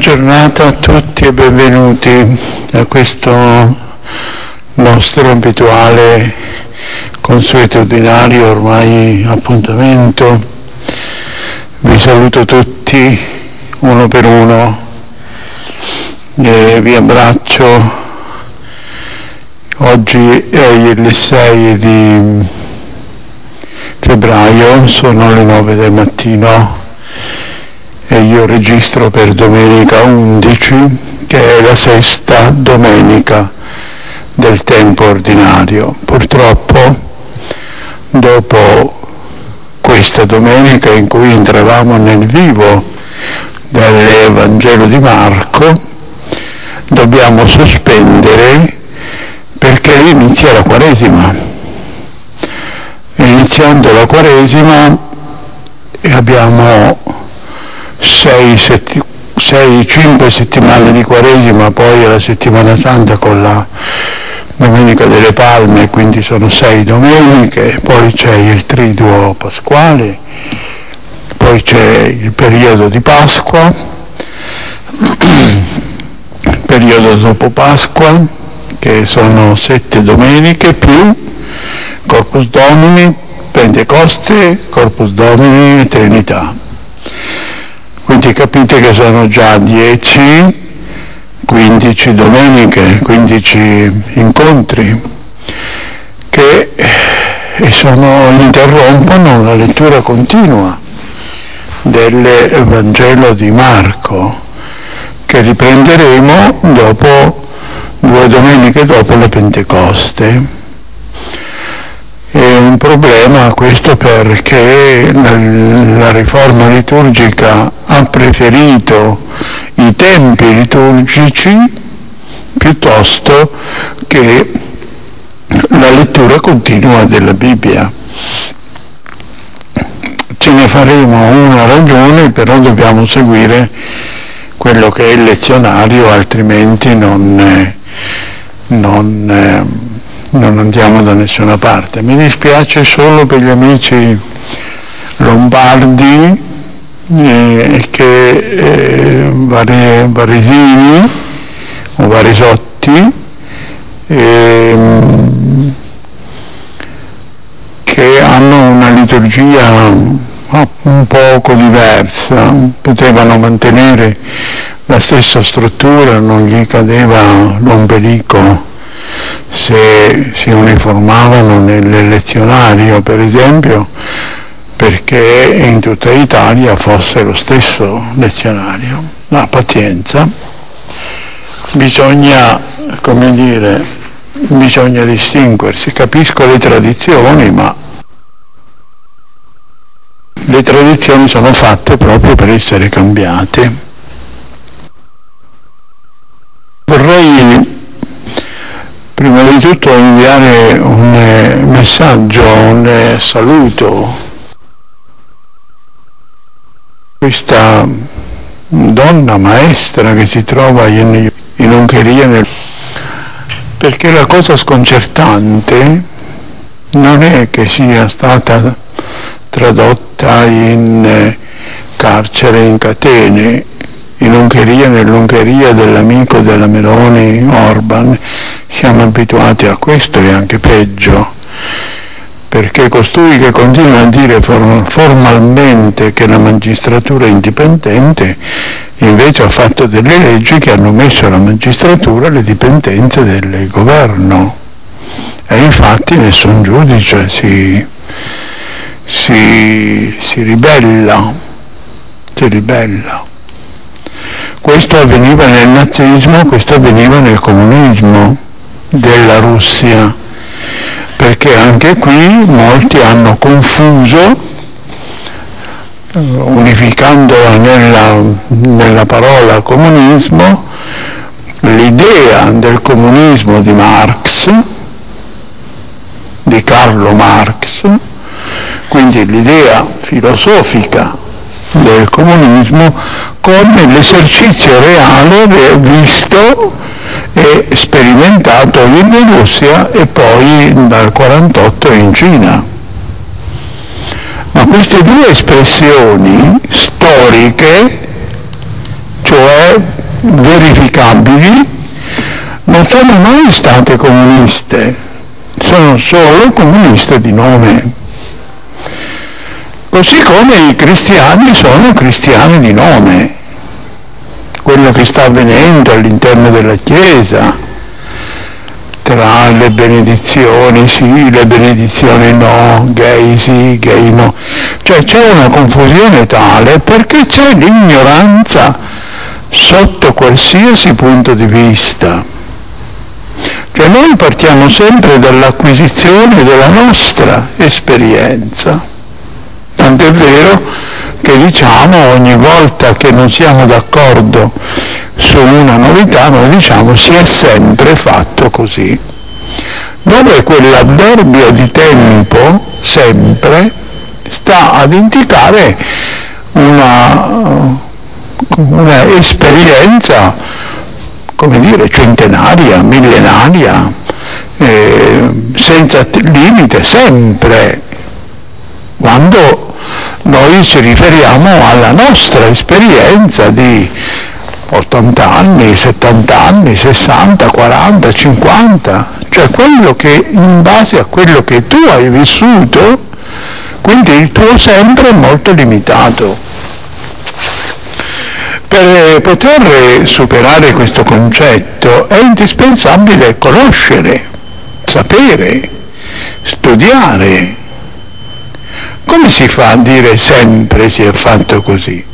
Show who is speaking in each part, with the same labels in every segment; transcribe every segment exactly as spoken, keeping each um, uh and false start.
Speaker 1: giornata a tutti e benvenuti a questo nostro abituale, consuetudinario ormai appuntamento. Vi saluto tutti uno per uno e vi abbraccio. Oggi è il sei di febbraio, sono le nove del mattino e io registro per domenica undici, che è la sesta domenica del tempo ordinario. Purtroppo, dopo questa domenica in cui entravamo nel vivo del Vangelo di Marco, dobbiamo sospendere perché inizia la Quaresima. Iniziando la Quaresima abbiamo sei, setti, sei, cinque settimane di Quaresima, poi la settimana santa con la Domenica delle Palme, quindi sono sei domeniche, poi c'è il Triduo Pasquale, poi c'è il periodo di Pasqua, il periodo dopo Pasqua, che sono sette domeniche, più Corpus Domini, Pentecoste, Corpus Domini e Trinità. Quindi capite che sono già dieci, quindici domeniche, quindici incontri che sono, interrompono la lettura continua del Vangelo di Marco, che riprenderemo dopo due domeniche dopo la Pentecoste. È un problema questo perché la, la riforma liturgica ha preferito i tempi liturgici piuttosto che la lettura continua della Bibbia. Ce ne faremo una ragione, però dobbiamo seguire quello che è il lezionario, altrimenti non, non, non andiamo da nessuna parte. Mi dispiace solo per gli amici lombardi eh, che eh, vari, varesini o varesotti eh, che hanno una liturgia un poco diversa, potevano mantenere la stessa struttura, non gli cadeva l'ombelico se si uniformavano nel lezionario, per esempio, perché in tutta Italia fosse lo stesso lezionario. Ma pazienza, bisogna, come dire, bisogna distinguersi. Capisco le tradizioni, ma le tradizioni sono fatte proprio per essere cambiate. Vorrei prima di tutto inviare un messaggio, un saluto. Questa donna maestra che si trova in, in Ungheria, nel... perché la cosa sconcertante non è che sia stata tradotta in carcere, in catene, in Ungheria, nell'Ungheria dell'amico della Meloni, Orban. Siamo abituati a questo e anche peggio, perché costui che continua a dire formalmente che la magistratura è indipendente, invece ha fatto delle leggi che hanno messo la magistratura alle dipendenze del governo, e infatti nessun giudice si, si, si ribella, si ribella. Questo avveniva nel nazismo, questo avveniva nel comunismo della Russia, perché anche qui molti hanno confuso, unificandola nella, nella parola comunismo, l'idea del comunismo di Marx, di Carlo Marx, quindi l'idea filosofica del comunismo, con l'esercizio reale visto e sperimentato in Russia e poi dal quarantotto in Cina. Ma queste due espressioni storiche, cioè verificabili, non sono mai state comuniste, sono solo comuniste di nome. Così come i cristiani sono cristiani di nome. Quello che sta avvenendo all'interno della Chiesa, tra le benedizioni sì, le benedizioni no, gay sì, gay no, cioè c'è una confusione tale perché c'è l'ignoranza sotto qualsiasi punto di vista. Cioè noi partiamo sempre dall'acquisizione della nostra esperienza, tant'è vero che diciamo ogni volta che non siamo d'accordo su una novità, noi diciamo si è sempre fatto così, dove quell'avverbio di tempo, sempre, sta ad indicare una, una esperienza, come dire, centenaria, millenaria, eh, senza limite, sempre, quando noi ci riferiamo alla nostra esperienza di ottanta anni, settanta anni, sessanta, quaranta, cinquanta, cioè quello che in base a quello che tu hai vissuto, quindi il tuo sempre è molto limitato. Per poter superare questo concetto è indispensabile conoscere, sapere, studiare. Come si fa a dire sempre si è fatto così?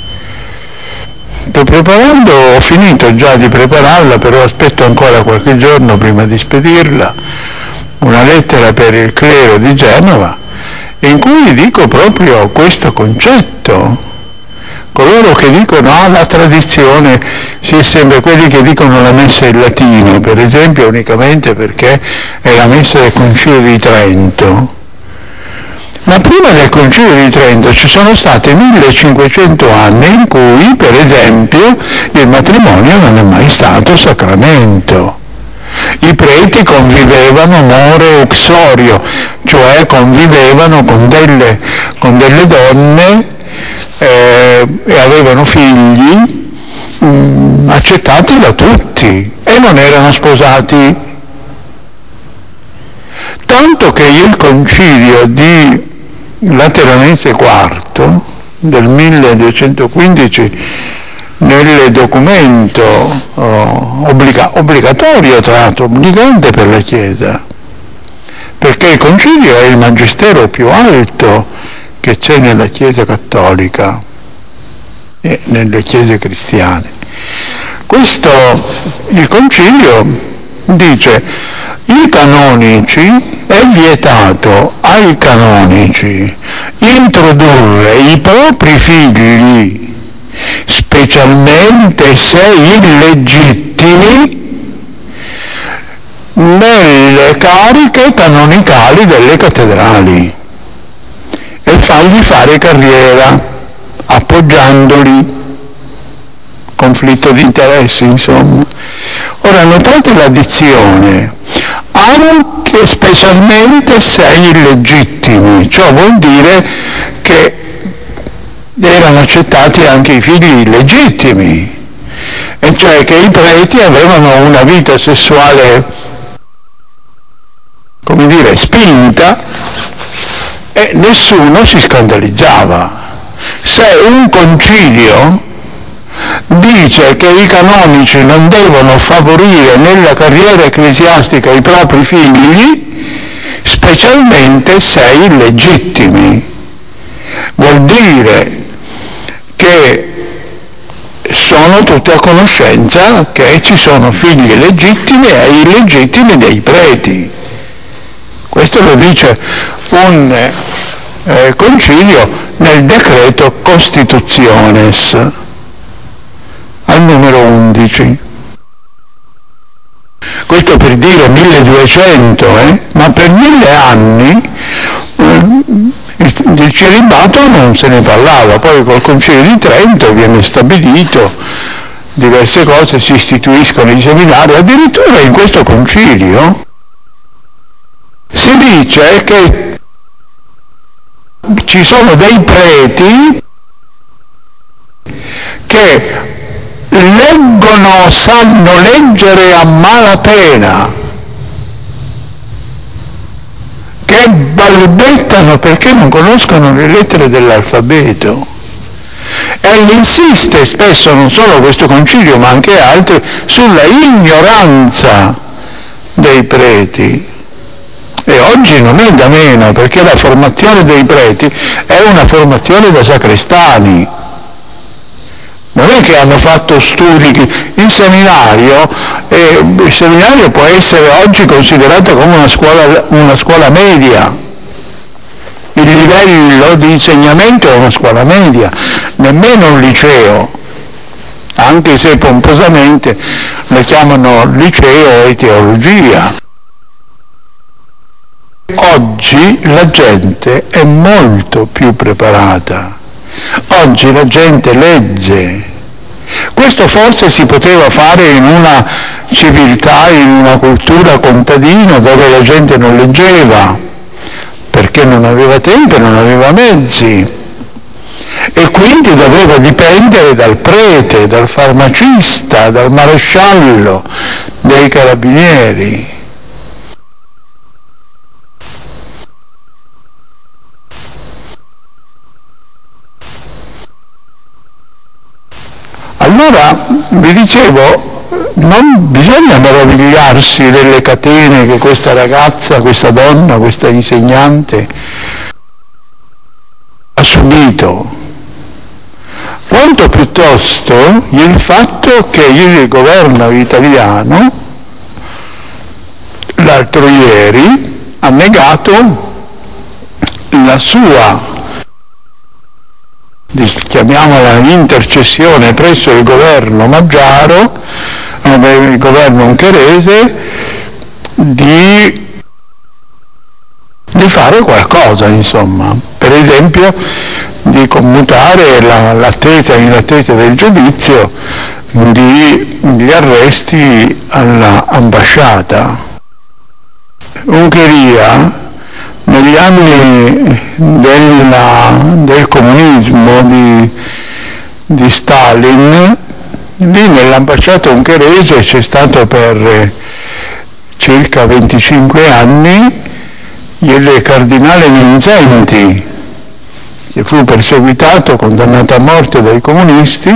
Speaker 1: Sto preparando, ho finito già di prepararla, però aspetto ancora qualche giorno prima di spedirla, una lettera per il clero di Genova, in cui dico proprio questo concetto. Coloro che dicono ah, la tradizione, si è sempre quelli che dicono la messa in latino, per esempio, unicamente perché è la messa del Concilio di Trento. Ma prima del Concilio di Trento ci sono stati millecinquecento anni in cui, per esempio, il matrimonio non è mai stato sacramento. I preti convivevano more uxorio, cioè convivevano con delle, con delle donne eh, e avevano figli mh, accettati da tutti e non erano sposati. Tanto che il Concilio di Lateranense quarto del milleduecentoquindici, nel documento oh, obbliga- obbligatorio, tra l'altro obbligante per la Chiesa, perché il Concilio è il magistero più alto che c'è nella Chiesa cattolica e nelle Chiese cristiane. Questo, il Concilio dice: i canonici, è vietato ai canonici introdurre i propri figli, specialmente se illegittimi, nelle cariche canonicali delle cattedrali e fargli fare carriera, appoggiandoli, conflitto di interessi, insomma. Ora notate la dizione, anche specialmente se illegittimi, ciò vuol dire che erano accettati anche i figli illegittimi, e cioè che i preti avevano una vita sessuale, come dire, spinta, e nessuno si scandalizzava. Se un concilio dice che i canonici non devono favorire nella carriera ecclesiastica i propri figli, specialmente se illegittimi, vuol dire che sono tutti a conoscenza che ci sono figli legittimi e illegittimi dei preti. Questo lo dice un eh, concilio nel decreto Constitutiones al numero undici. Questo per dire milleduecento, eh? Ma per mille anni eh, del celibato non se ne parlava. Poi col Concilio di Trento viene stabilito diverse cose, si istituiscono i seminari, addirittura in questo concilio si dice che ci sono dei preti che ma sanno leggere a malapena, che balbettano perché non conoscono le lettere dell'alfabeto. E insiste spesso, non solo questo concilio ma anche altri, sulla ignoranza dei preti. E oggi non è da meno, perché la formazione dei preti è una formazione da sacrestani. Non è che hanno fatto studi, il seminario, eh, il seminario può essere oggi considerato come una scuola, una scuola media. Il livello di insegnamento è una scuola media, nemmeno un liceo, anche se pomposamente le chiamano liceo e teologia. Oggi la gente è molto più preparata, oggi la gente legge. Questo forse si poteva fare in una civiltà, in una cultura contadina dove la gente non leggeva, perché non aveva tempo e non aveva mezzi, e quindi doveva dipendere dal prete, dal farmacista, dal maresciallo, dei carabinieri. Allora, vi dicevo, non bisogna meravigliarsi delle catene che questa ragazza, questa donna, questa insegnante ha subito, quanto piuttosto il fatto che il governo italiano l'altro ieri ha negato la sua, chiamiamola, intercessione presso il governo Maggiaro, il governo ungherese, di, di fare qualcosa, insomma, per esempio di commutare la, l'attesa in attesa del giudizio di, gli arresti all'ambasciata. Ungheria negli anni della, del comunismo di, di Stalin, lì nell'ambasciata ungherese c'è stato per circa venticinque anni il cardinale Mindszenty, che fu perseguitato, condannato a morte dai comunisti,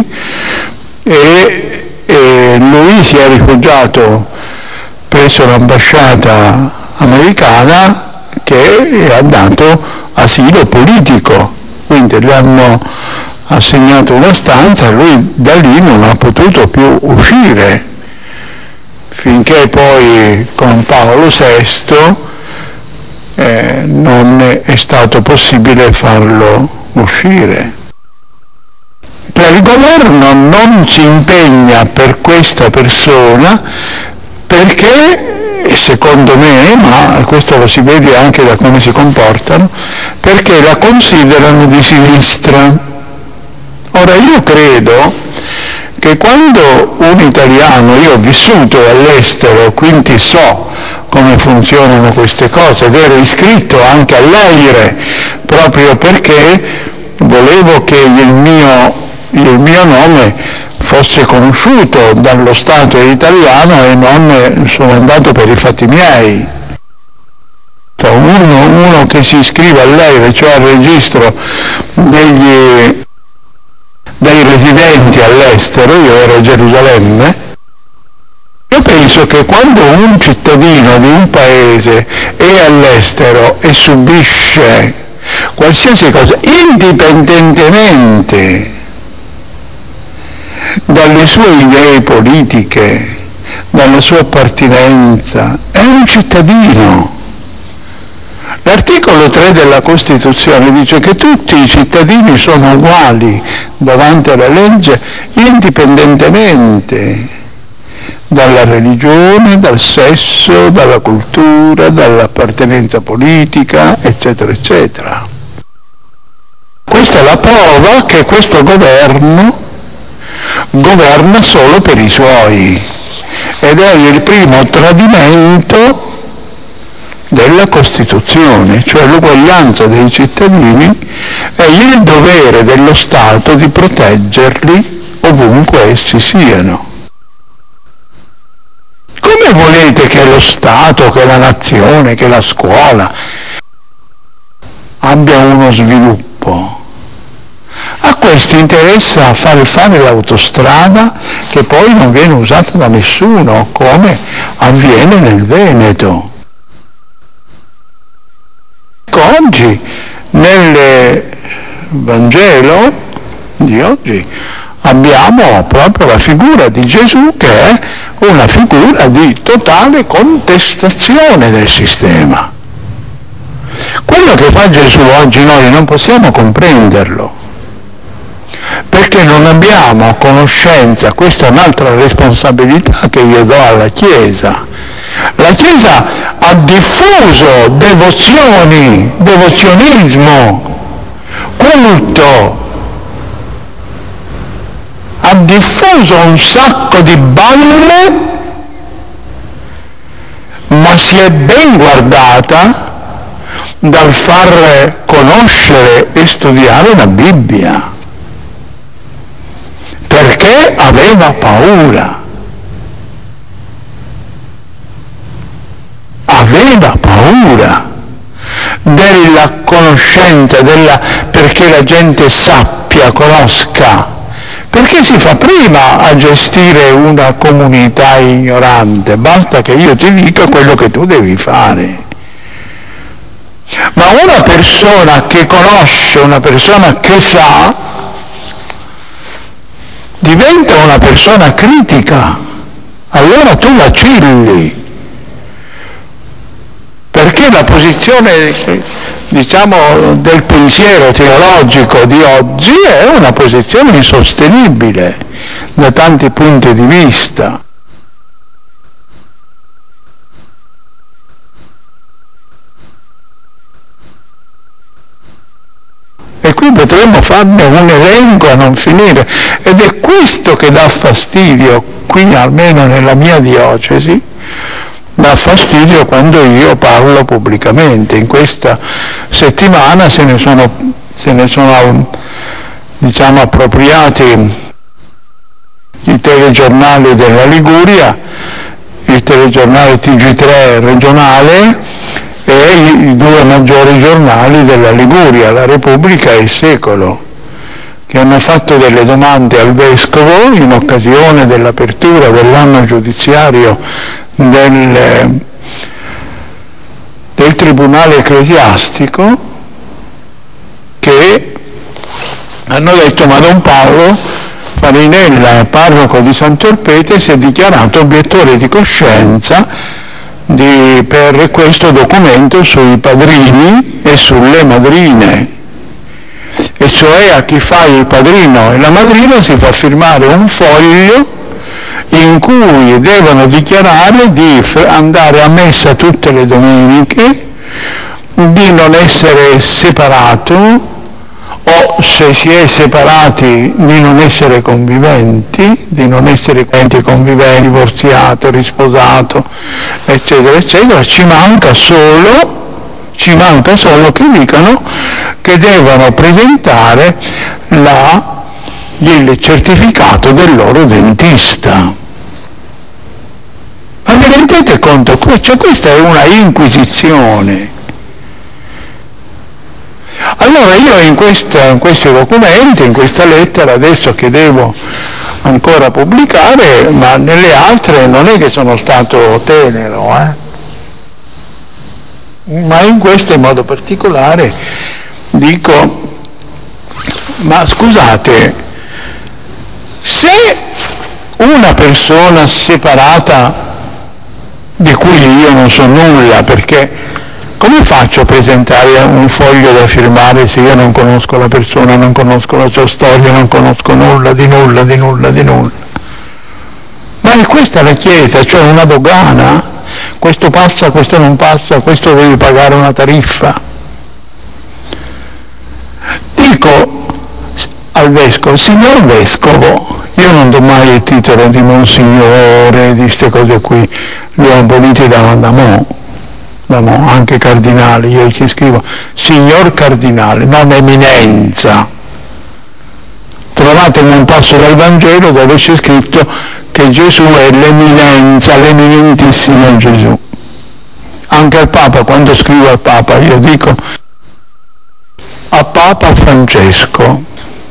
Speaker 1: e, e lui si è rifugiato presso l'ambasciata americana, che ha dato asilo politico, quindi gli hanno assegnato una stanza e lui da lì non ha potuto più uscire, finché poi con Paolo sesto eh, non è stato possibile farlo uscire. Per il governo non si impegna per questa persona perché, secondo me, ma questo lo si vede anche da come si comportano, perché la considerano di sinistra. Ora io credo che quando un italiano, io ho vissuto all'estero, quindi so come funzionano queste cose, ed ero iscritto anche all'AIRE proprio perché volevo che il mio, il mio nome fosse conosciuto dallo Stato italiano e non sono andato per i fatti miei. Uno, uno che si iscrive all'AIRE, cioè al registro degli, dei residenti all'estero, io ero a Gerusalemme, io penso che quando un cittadino di un paese è all'estero e subisce qualsiasi cosa, indipendentemente dalle sue idee politiche, dalla sua appartenenza, è un cittadino. L'articolo tre della Costituzione dice che tutti i cittadini sono uguali davanti alla legge, indipendentemente dalla religione, dal sesso, dalla cultura, dall'appartenenza politica, eccetera, eccetera. Questa è la prova che questo governo governa solo per i suoi, ed è il primo tradimento della Costituzione, cioè l'uguaglianza dei cittadini e il dovere dello Stato di proteggerli ovunque essi siano. Perché volete che lo Stato, che la nazione, che la scuola abbia uno sviluppo? A questi interessa fare fare l'autostrada che poi non viene usata da nessuno, come avviene nel Veneto. Oggi nel Vangelo di oggi abbiamo proprio la figura di Gesù, che è una figura di totale contestazione del sistema. Quello che fa Gesù oggi noi non possiamo comprenderlo, perché non abbiamo conoscenza. Questa è un'altra responsabilità che io do alla Chiesa. La Chiesa ha diffuso devozioni, devozionismo, culto, ha diffuso un sacco di balle, ma si è ben guardata dal far conoscere e studiare la Bibbia, perché aveva paura. Aveva paura della conoscenza, della, perché la gente sappia, conosca, perché si fa prima a gestire una comunità ignorante, basta che io ti dica quello che tu devi fare. Ma una persona che conosce, una persona che sa, diventa una persona critica, allora tu vacilli. Perché la posizione, diciamo, del pensiero teologico di oggi è una posizione insostenibile da tanti punti di vista. E qui potremmo farne un elenco a non finire, ed è questo che dà fastidio, qui almeno nella mia diocesi, dà fastidio quando io parlo pubblicamente. In questa settimana se ne sono, se ne sono diciamo, appropriati i telegiornali della Liguria, il telegiornale T G tre regionale e i due maggiori giornali della Liguria, La Repubblica e Il Secolo, che hanno fatto delle domande al Vescovo in occasione dell'apertura dell'anno giudiziario del, del Tribunale Ecclesiastico, che hanno detto: ma Don Paolo Farinella, parroco di Sant'Orpete, si è dichiarato obiettore di coscienza di, per questo documento sui padrini e sulle madrine, e cioè a chi fa il padrino e la madrina si fa firmare un foglio in cui devono dichiarare di andare a messa tutte le domeniche, di non essere separato, o se si è separati di non essere conviventi, di non essere conviventi, divorziato, risposato, eccetera, eccetera. Ci manca solo, ci manca solo che dicano che devono presentare la, il certificato del loro dentista. Ma vi rendete conto? Cioè, questa è una inquisizione. Allora io in, questa, in questi documenti, in questa lettera, adesso che devo ancora pubblicare, ma nelle altre non è che sono stato tenero, eh? Ma in questo in modo particolare dico: ma scusate, se una persona separata, di cui io non so nulla, perché come faccio a presentare un foglio da firmare se io non conosco la persona, non conosco la sua storia, non conosco nulla, di nulla, di nulla, di nulla? Ma è questa la Chiesa, cioè una dogana? Questo passa, questo non passa, questo devi pagare una tariffa. Dico al Vescovo: signor Vescovo, io non do mai il titolo di Monsignore, di queste cose qui, li ho aboliti da, da mo'. No, anche cardinale, io ci scrivo signor cardinale, non eminenza. Trovatemi un passo dal Vangelo dove c'è scritto che che Gesù è l'eminenza, l'eminentissimo Gesù. Anche al Papa, quando scrivo al Papa, io dico a Papa Francesco,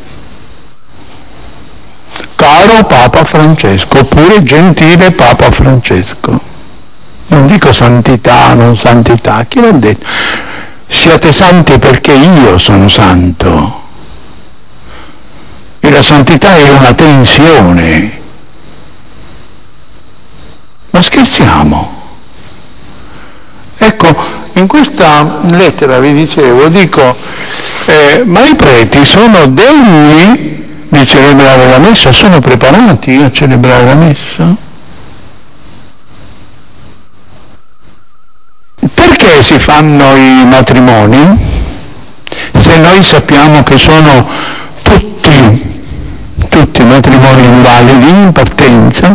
Speaker 1: caro Papa Francesco, oppure gentile Papa Francesco. Non dico santità, non santità, chi l'ha detto? Siate santi perché io sono santo. E la santità è una tensione. Ma scherziamo? Ecco, in questa lettera vi dicevo, dico, eh, ma i preti sono degni di celebrare la messa? Sono preparati a celebrare la messa? Perché si fanno i matrimoni? Se noi sappiamo che sono tutti, tutti matrimoni invalidi in partenza,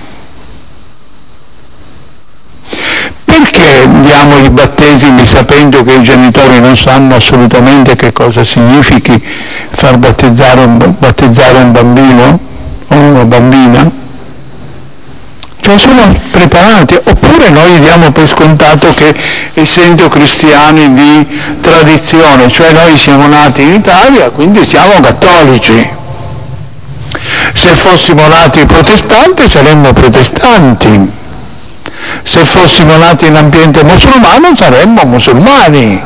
Speaker 1: perché diamo i battesimi sapendo che i genitori non sanno assolutamente che cosa significhi far battezzare un, battezzare un bambino o una bambina? Cioè sono preparati, oppure noi diamo per scontato che essendo cristiani di tradizione, cioè noi siamo nati in Italia, quindi siamo cattolici. Se fossimo nati protestanti saremmo protestanti. Se fossimo nati in ambiente musulmano saremmo musulmani.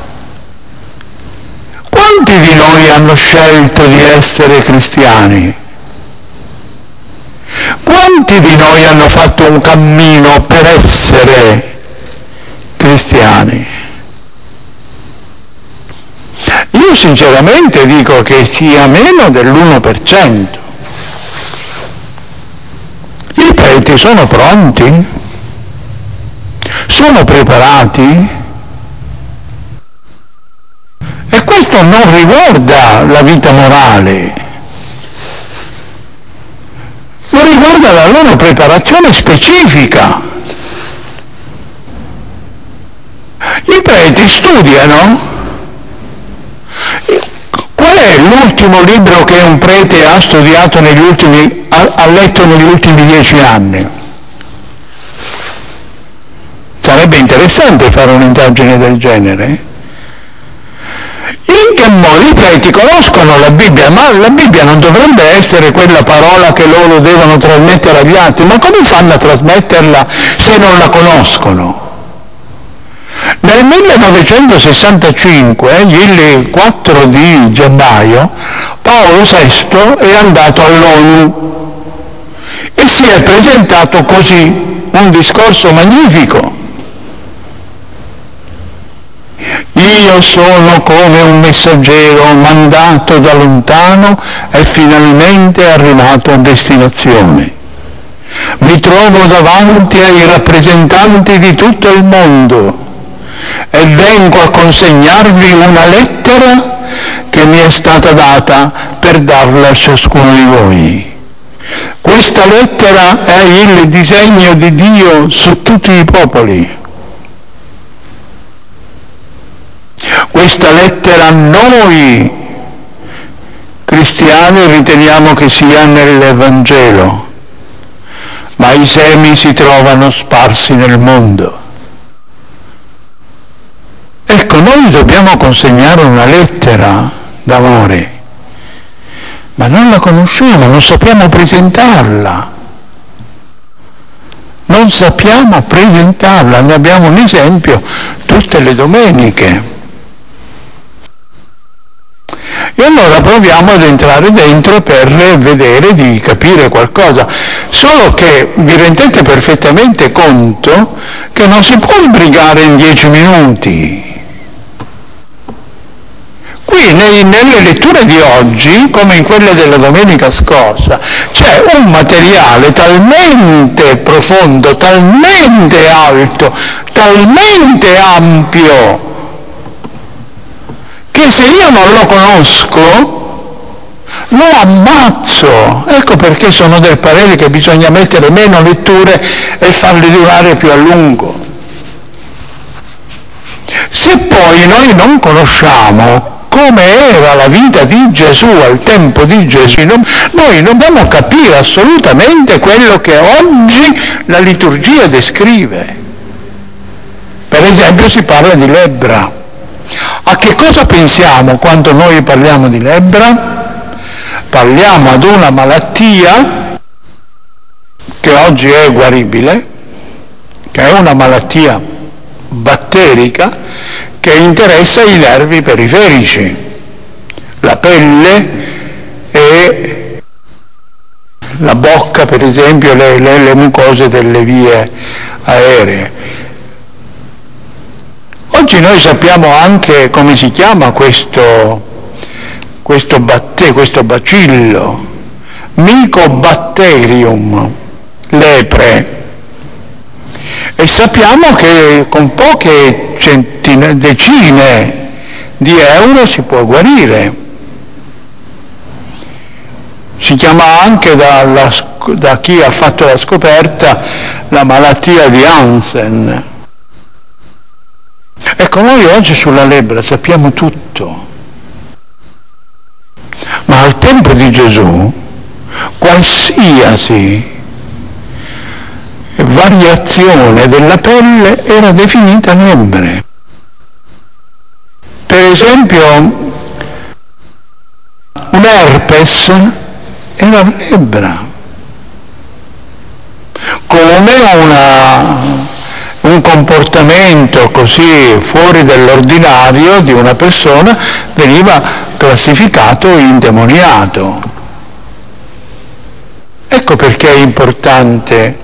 Speaker 1: Quanti di noi hanno scelto di essere cristiani? Quanti di noi hanno fatto un cammino per essere cristiani? Io sinceramente dico che sia meno dell'uno per cento. I preti sono pronti? Sono preparati? E questo non riguarda la vita morale, ma riguarda la loro preparazione specifica. I preti studiano. Qual è l'ultimo libro che un prete ha studiato negli ultimi, ha, ha letto negli ultimi dieci anni? Sarebbe interessante fare un'indagine del genere. In che modo i preti conoscono la Bibbia, ma la Bibbia non dovrebbe essere quella parola che loro devono trasmettere agli altri, ma come fanno a trasmetterla se non la conoscono? Nel millenovecentosessantacinque, il quattro di gennaio, Paolo sesto è andato all'ONU e si è presentato così, un discorso magnifico. Io sono come un messaggero mandato da lontano e finalmente arrivato a destinazione. Mi trovo davanti ai rappresentanti di tutto il mondo e vengo a consegnarvi una lettera che mi è stata data per darla a ciascuno di voi. Questa lettera è il disegno di Dio su tutti i popoli. Questa lettera noi cristiani riteniamo che sia nell'Evangelo, ma i semi si trovano sparsi nel mondo. Ecco, noi dobbiamo consegnare una lettera d'amore, ma non la conosciamo, non sappiamo presentarla. Non sappiamo presentarla, ne abbiamo un esempio tutte le domeniche. E allora proviamo ad entrare dentro per vedere di capire qualcosa. Solo che vi rendete perfettamente conto che non si può sbrigare in dieci minuti. Qui nei, nelle letture di oggi, come in quelle della domenica scorsa, c'è un materiale talmente profondo, talmente alto, talmente ampio, che se io non lo conosco, lo ammazzo. Ecco perché sono del parere che bisogna mettere meno letture e farle durare più a lungo. Se poi noi non conosciamo come era la vita di Gesù al tempo di Gesù, noi non dobbiamo capire assolutamente quello che oggi la liturgia descrive. Per esempio si parla di lebbra. A che cosa pensiamo quando noi parliamo di lebbra? Parliamo ad una malattia che oggi è guaribile, che è una malattia batterica che interessa i nervi periferici, la pelle e la bocca, per esempio, le, le, le mucose delle vie aeree. Oggi noi sappiamo anche come si chiama questo, questo, batte, questo bacillo, Mycobacterium lepre, e sappiamo che con poche centina, decine di euro si può guarire. Si chiama anche dalla, da chi ha fatto la scoperta la malattia di Hansen. Ecco, noi oggi sulla lebbra sappiamo tutto, ma al tempo di Gesù qualsiasi variazione della pelle era definita lebbre. Per esempio, un herpes era lebbra, come una un comportamento così fuori dall'ordinario di una persona veniva classificato indemoniato. Ecco perché è importante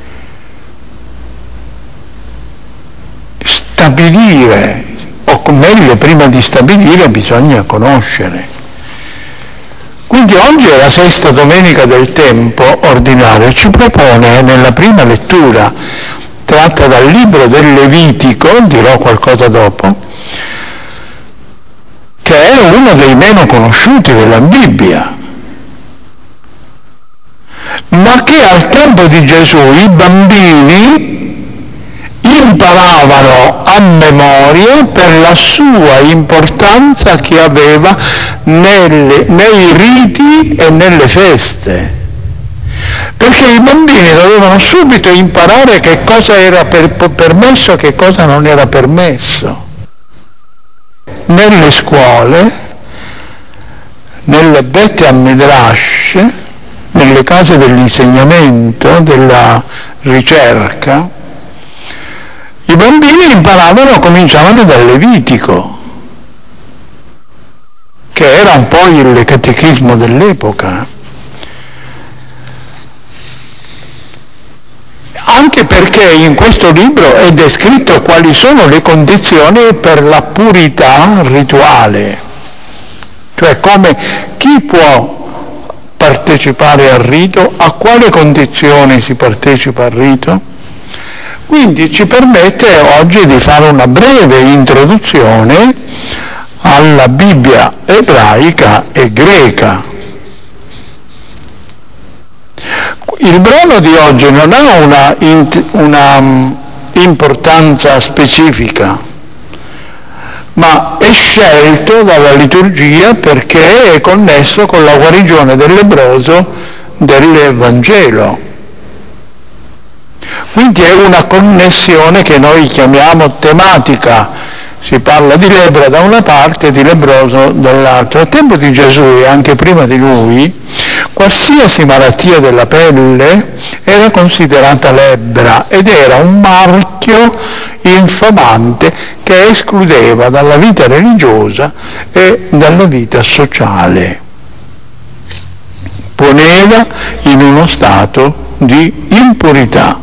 Speaker 1: stabilire, o meglio, prima di stabilire bisogna conoscere. Quindi oggi è la sesta domenica del tempo ordinario, ci propone nella prima lettura tratta dal libro del Levitico, dirò qualcosa dopo, che è uno dei meno conosciuti della Bibbia, ma che al tempo di Gesù i bambini imparavano a memoria per la sua importanza che aveva nelle, nei riti e nelle feste. Perché i bambini dovevano subito imparare che cosa era per, permesso e che cosa non era permesso. Nelle scuole, nelle Bet Midrash, nelle case dell'insegnamento, della ricerca, i bambini imparavano, cominciavano dal Levitico, che era un po' il catechismo dell'epoca. Anche perché in questo libro è descritto quali sono le condizioni per la purità rituale, cioè come chi può partecipare al rito, a quale condizioni si partecipa al rito. Quindi ci permette oggi di fare una breve introduzione alla Bibbia ebraica e greca. Il brano di oggi non ha una, una um, importanza specifica, ma è scelto dalla liturgia perché è connesso con la guarigione del lebbroso del Vangelo. Quindi è una connessione che noi chiamiamo tematica. Si parla di lebbra da una parte e di lebbroso dall'altra. Al tempo di Gesù e anche prima di lui, qualsiasi malattia della pelle era considerata lebbra ed era un marchio infamante che escludeva dalla vita religiosa e dalla vita sociale. Poneva in uno stato di impurità.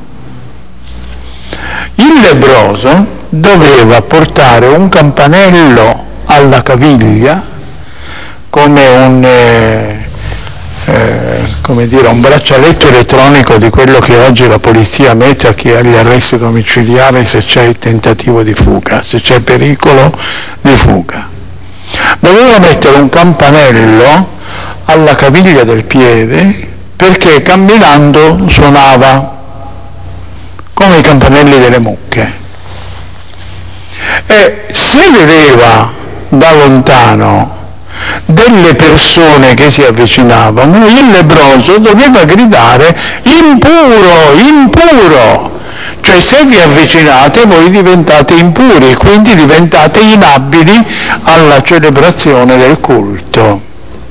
Speaker 1: Il lebbroso doveva portare un campanello alla caviglia come un, eh, eh, come dire, un braccialetto elettronico di quello che oggi la polizia mette a chi ha gli arresti domiciliari se c'è il tentativo di fuga, se c'è pericolo di fuga. Doveva mettere un campanello alla caviglia del piede perché camminando suonava come i campanelli delle mucche. E se vedeva da lontano delle persone che si avvicinavano, il lebbroso doveva gridare impuro, impuro. Cioè se vi avvicinate voi diventate impuri, quindi diventate inabili alla celebrazione del culto.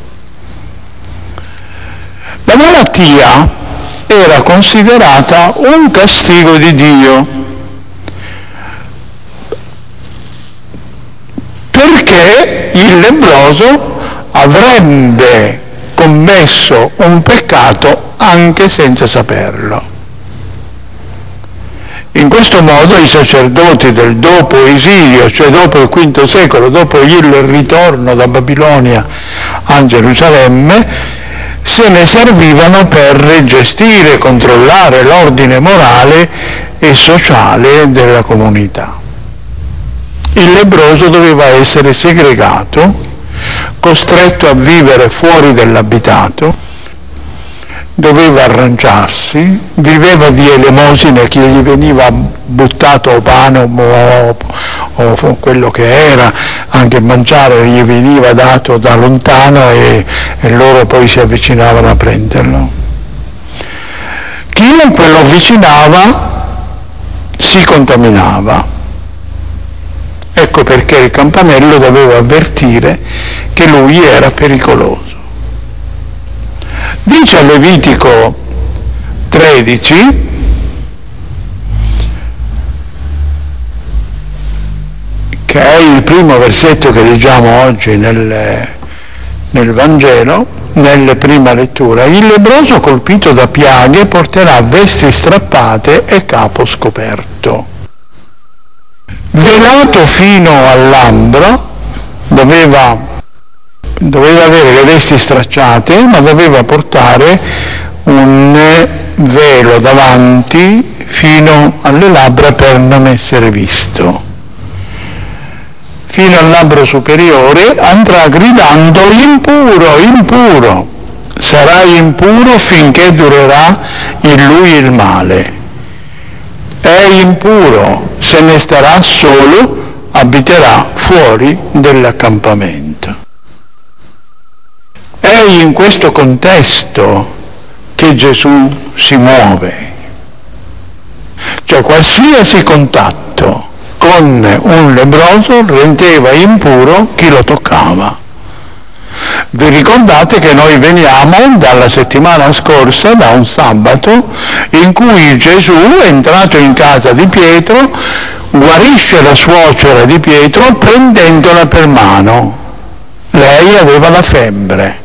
Speaker 1: La malattia era considerata un castigo di Dio, perché il lebbroso avrebbe commesso un peccato anche senza saperlo. In questo modo i sacerdoti del dopo esilio, cioè dopo il quinto secolo, dopo il ritorno da Babilonia a Gerusalemme, se ne servivano per gestire e controllare l'ordine morale e sociale della comunità. Il lebbroso doveva essere segregato, costretto a vivere fuori dell'abitato, doveva arrangiarsi, viveva di elemosine, che gli veniva buttato pane o, o, o quello che era, anche mangiare gli veniva dato da lontano e, e loro poi si avvicinavano a prenderlo. Chiunque lo avvicinava si contaminava. Ecco perché il campanello doveva avvertire che lui era pericoloso. Dice a Levitico tredici che è il primo versetto che leggiamo oggi nel, nel Vangelo, nella prima lettura: il lebbroso colpito da piaghe porterà vesti strappate e capo scoperto. Velato fino all'ambro, doveva, doveva avere le vesti stracciate, ma doveva portare un velo davanti fino alle labbra per non essere visto. Fino al labbro superiore andrà gridando impuro, impuro. Sarai impuro finché durerà in lui il male. È impuro, se ne starà solo, abiterà fuori dell'accampamento. È in questo contesto che Gesù si muove. Cioè qualsiasi contatto con un lebbroso rendeva impuro chi lo toccava. Vi ricordate che noi veniamo dalla settimana scorsa, da un sabato, in cui Gesù, entrato in casa di Pietro, guarisce la suocera di Pietro prendendola per mano. Lei aveva la febbre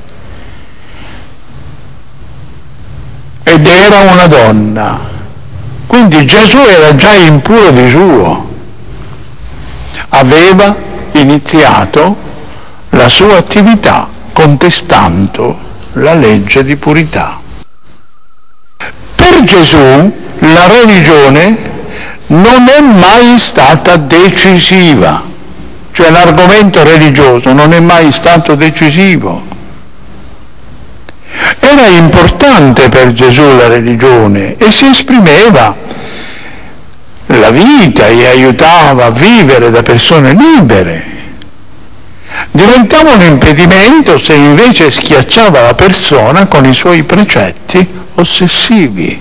Speaker 1: ed era una donna. Quindi Gesù era già impuro di suo. Aveva iniziato la sua attività contestando la legge di purità. Per Gesù la religione non è mai stata decisiva, cioè l'argomento religioso non è mai stato decisivo. Era importante per Gesù la religione e si esprimeva la vita e aiutava a vivere da persone libere. Diventava un impedimento se invece schiacciava la persona con i suoi precetti ossessivi.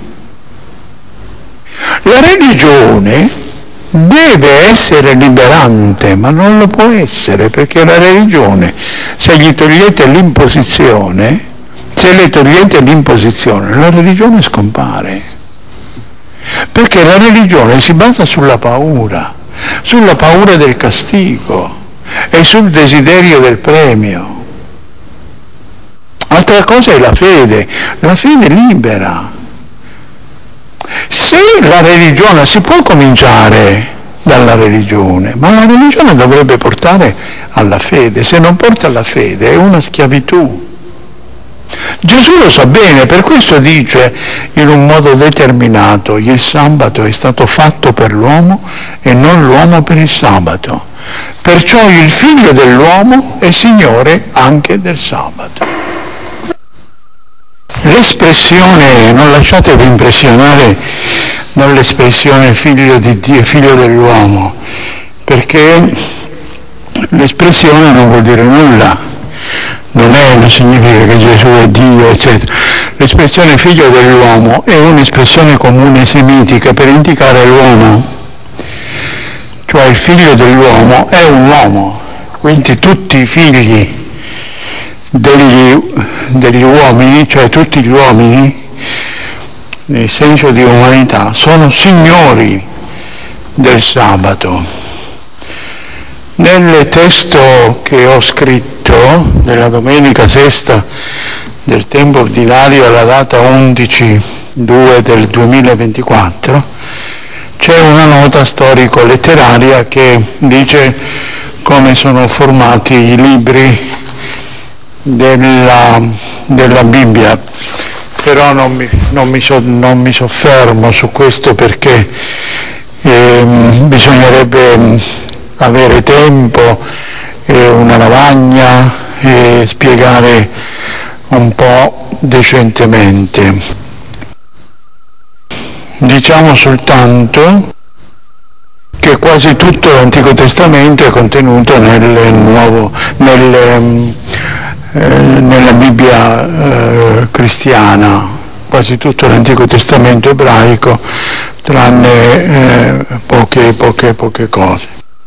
Speaker 1: La religione deve essere liberante, ma non lo può essere, perché la religione, se gli togliete l'imposizione, se le togliete l'imposizione, la religione scompare. Perché la religione si basa sulla paura, sulla paura del castigo e sul desiderio del premio. Altra cosa è la fede, la fede libera. Se la religione, si può cominciare dalla religione, ma la religione dovrebbe portare alla fede, se non porta alla fede è una schiavitù. Gesù lo sa bene, per questo dice in un modo determinato: il sabato è stato fatto per l'uomo e non l'uomo per il sabato. Perciò il figlio dell'uomo è signore anche del sabato. L'espressione, non lasciatevi impressionare dall'espressione figlio di Dio, figlio dell'uomo, perché L'espressione non vuol dire nulla, non è, non significa che Gesù è Dio, eccetera. L'espressione figlio dell'uomo è un'espressione comune semitica per indicare l'uomo, cioè il figlio dell'uomo è un uomo, quindi tutti i figli degli, degli uomini, cioè tutti gli uomini, nel senso di umanità, sono signori del sabato. Nel testo che ho scritto della domenica sesta del tempo ordinario alla data undici due del duemilaventiquattro c'è una nota storico-letteraria che dice come sono formati i libri della, della Bibbia, però non mi, non, mi so, non mi soffermo su questo perché eh, bisognerebbe avere tempo e una lavagna e spiegare un po' decentemente. Diciamo soltanto che quasi tutto l'Antico Testamento è contenuto nel nuovo, nel, eh, nella Bibbia eh, cristiana, quasi tutto l'Antico Testamento ebraico, tranne eh, poche, poche, poche cose.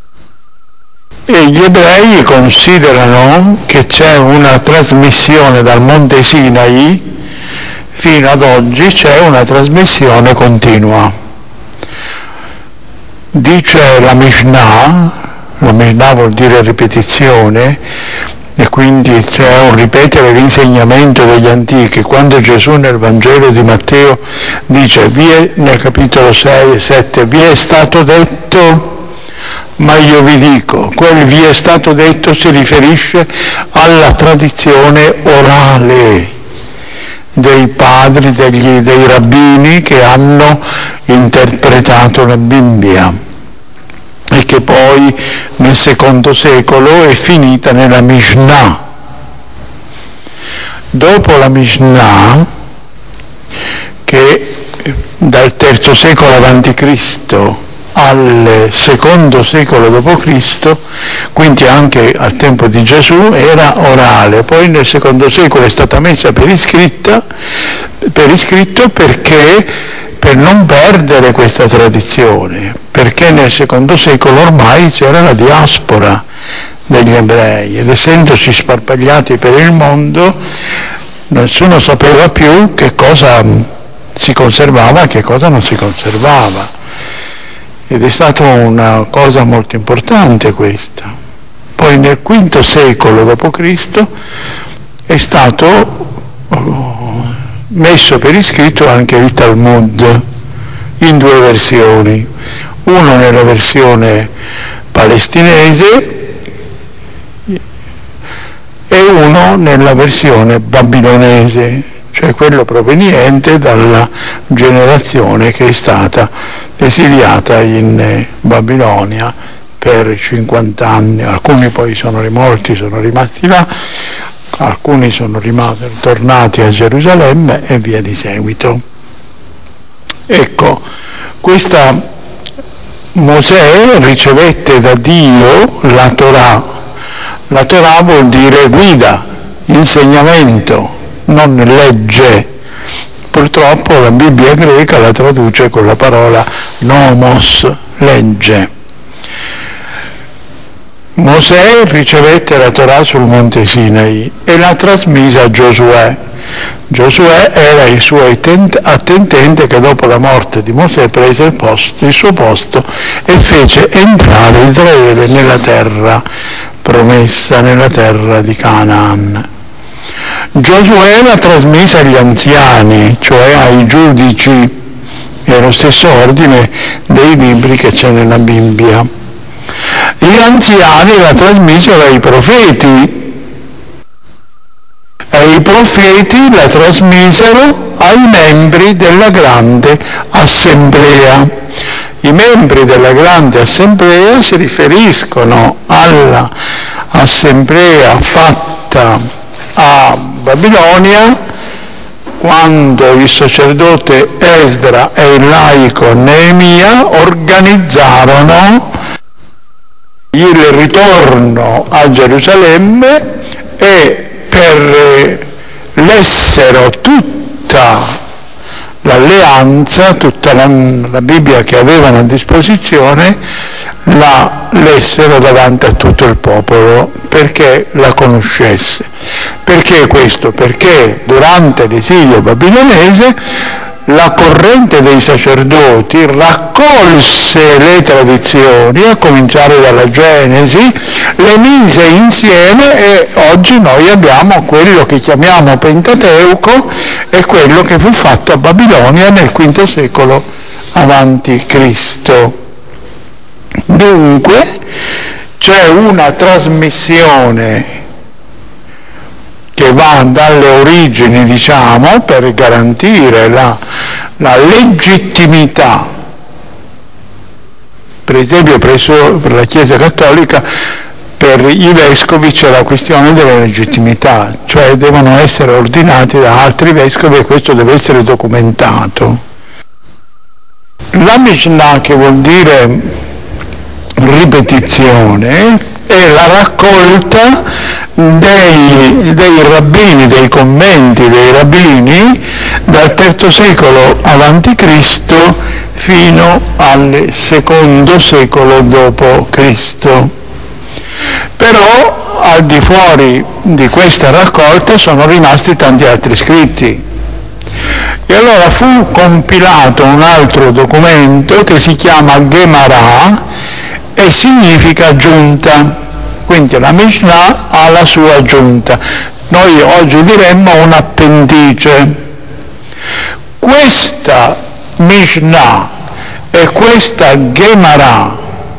Speaker 1: E gli ebrei considerano che c'è una trasmissione dal Monte Sinai fino ad oggi, c'è una trasmissione continua. Dice la Mishnah, la Mishnah vuol dire ripetizione, e quindi c'è un ripetere l'insegnamento degli antichi. Quando Gesù nel Vangelo di Matteo dice, vi è, nel capitolo sei e sette, vi è stato detto, ma io vi dico, quel vi è stato detto si riferisce alla tradizione orale dei padri, degli, dei rabbini che hanno interpretato la Bibbia e che poi nel secondo secolo è finita nella Mishnah. Dopo la Mishnah, che dal terzo secolo avanti Cristo al secondo secolo dopo Cristo, quindi anche al tempo di Gesù, era orale, poi nel secondo secolo è stata messa per iscritta, per iscritto perché per non perdere questa tradizione, perché nel secondo secolo ormai c'era la diaspora degli ebrei ed essendosi sparpagliati per il mondo nessuno sapeva più che cosa si conservava e che cosa non si conservava. Ed è stata una cosa molto importante questa. Poi nel quinto secolo dopo Cristo è stato messo per iscritto anche il Talmud in due versioni, uno nella versione palestinese e uno nella versione babilonese, cioè quello proveniente dalla generazione che è stata esiliata in Babilonia per cinquanta anni, alcuni poi sono rimorti, sono rimasti là, alcuni sono rimasti, tornati a Gerusalemme e via di seguito. Ecco, questa Mosè ricevette da Dio la Torah. La Torah vuol dire guida, insegnamento, non legge. Purtroppo la Bibbia greca la traduce con la parola nomos, legge. Mosè ricevette la Torah sul Monte Sinai e la trasmise a Giosuè. Giosuè era il suo attendente che dopo la morte di Mosè prese il, posto, il suo posto e fece entrare Israele nella terra promessa, nella terra di Canaan. Giosuè la trasmise agli anziani, cioè ai giudici, è lo stesso ordine dei libri che c'è nella Bibbia. Gli anziani la trasmisero ai profeti e i profeti la trasmisero ai membri della grande assemblea. I membri della grande assemblea si riferiscono alla assemblea fatta a Babilonia quando il sacerdote Esdra e il laico Neemia organizzarono il ritorno a Gerusalemme e per lessero tutta l'alleanza, tutta la, la Bibbia che avevano a disposizione, la lessero davanti a tutto il popolo perché la conoscesse. Perché questo? Perché durante l'esilio babilonese la corrente dei sacerdoti raccolse le tradizioni, a cominciare dalla Genesi, le mise insieme e oggi noi abbiamo quello che chiamiamo Pentateuco e quello che fu fatto a Babilonia nel quinto secolo avanti Cristo. Dunque c'è una trasmissione che va dalle origini, diciamo, per garantire la, la legittimità. Per esempio presso per la Chiesa Cattolica, per i vescovi c'è la questione della legittimità, cioè devono essere ordinati da altri vescovi e questo deve essere documentato. La Mishnah, che vuol dire ripetizione, è la raccolta dei, dei rabbini, dei commenti dei rabbini dal terzo secolo avanti Cristo fino al secondo secolo dopo Cristo. Però al di fuori di questa raccolta sono rimasti tanti altri scritti. E allora fu compilato un altro documento che si chiama Gemara e significa giunta. Quindi la Mishnah ha la sua giunta. Noi oggi diremmo un appendice. Questa Mishnah e questa Gemara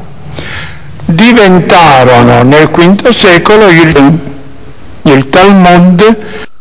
Speaker 1: diventarono nel quinto secolo il, il Talmud,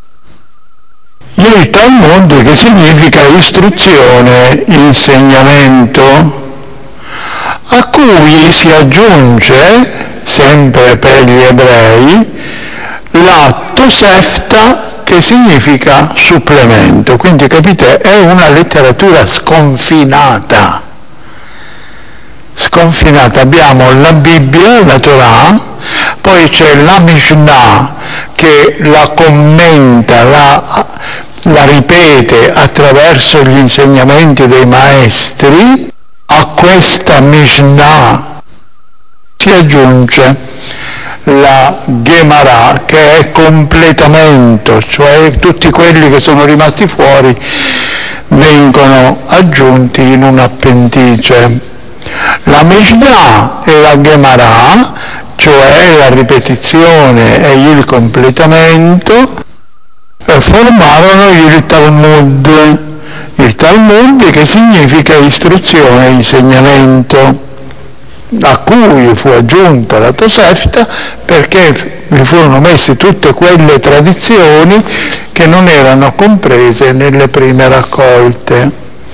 Speaker 1: il Talmud che significa istruzione, insegnamento, a cui si aggiunge, sempre per gli ebrei, la Tosefta, che significa supplemento. Quindi capite, è una letteratura sconfinata. Sconfinata. Abbiamo la Bibbia, la Torah, poi c'è la Mishnah che la commenta, la, la ripete attraverso gli insegnamenti dei maestri. A questa Mishnah si aggiunge la Gemara, che è completamento, cioè tutti quelli che sono rimasti fuori vengono aggiunti in un appendice. La Mishnah e la Gemara, cioè la ripetizione e il completamento, formarono il Talmud. Il Talmud che significa istruzione e insegnamento, a cui fu aggiunta la Tosefta perché vi furono messe tutte quelle tradizioni che non erano comprese nelle prime raccolte.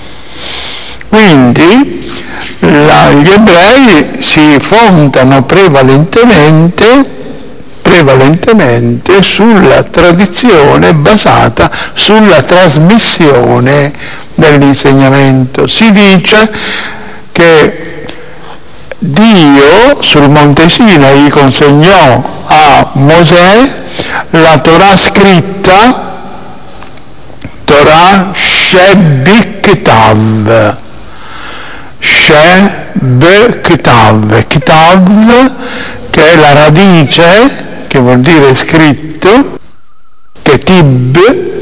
Speaker 1: Quindi la, gli ebrei si fondano prevalentemente prevalentemente sulla tradizione basata sulla trasmissione dell'insegnamento. Si dice che Dio sul Monte Sinai consegnò a Mosè la Torah scritta, Torah Shebiktav, Shebiktav, Ktav, che è la radice, che vuol dire scritto, Ketib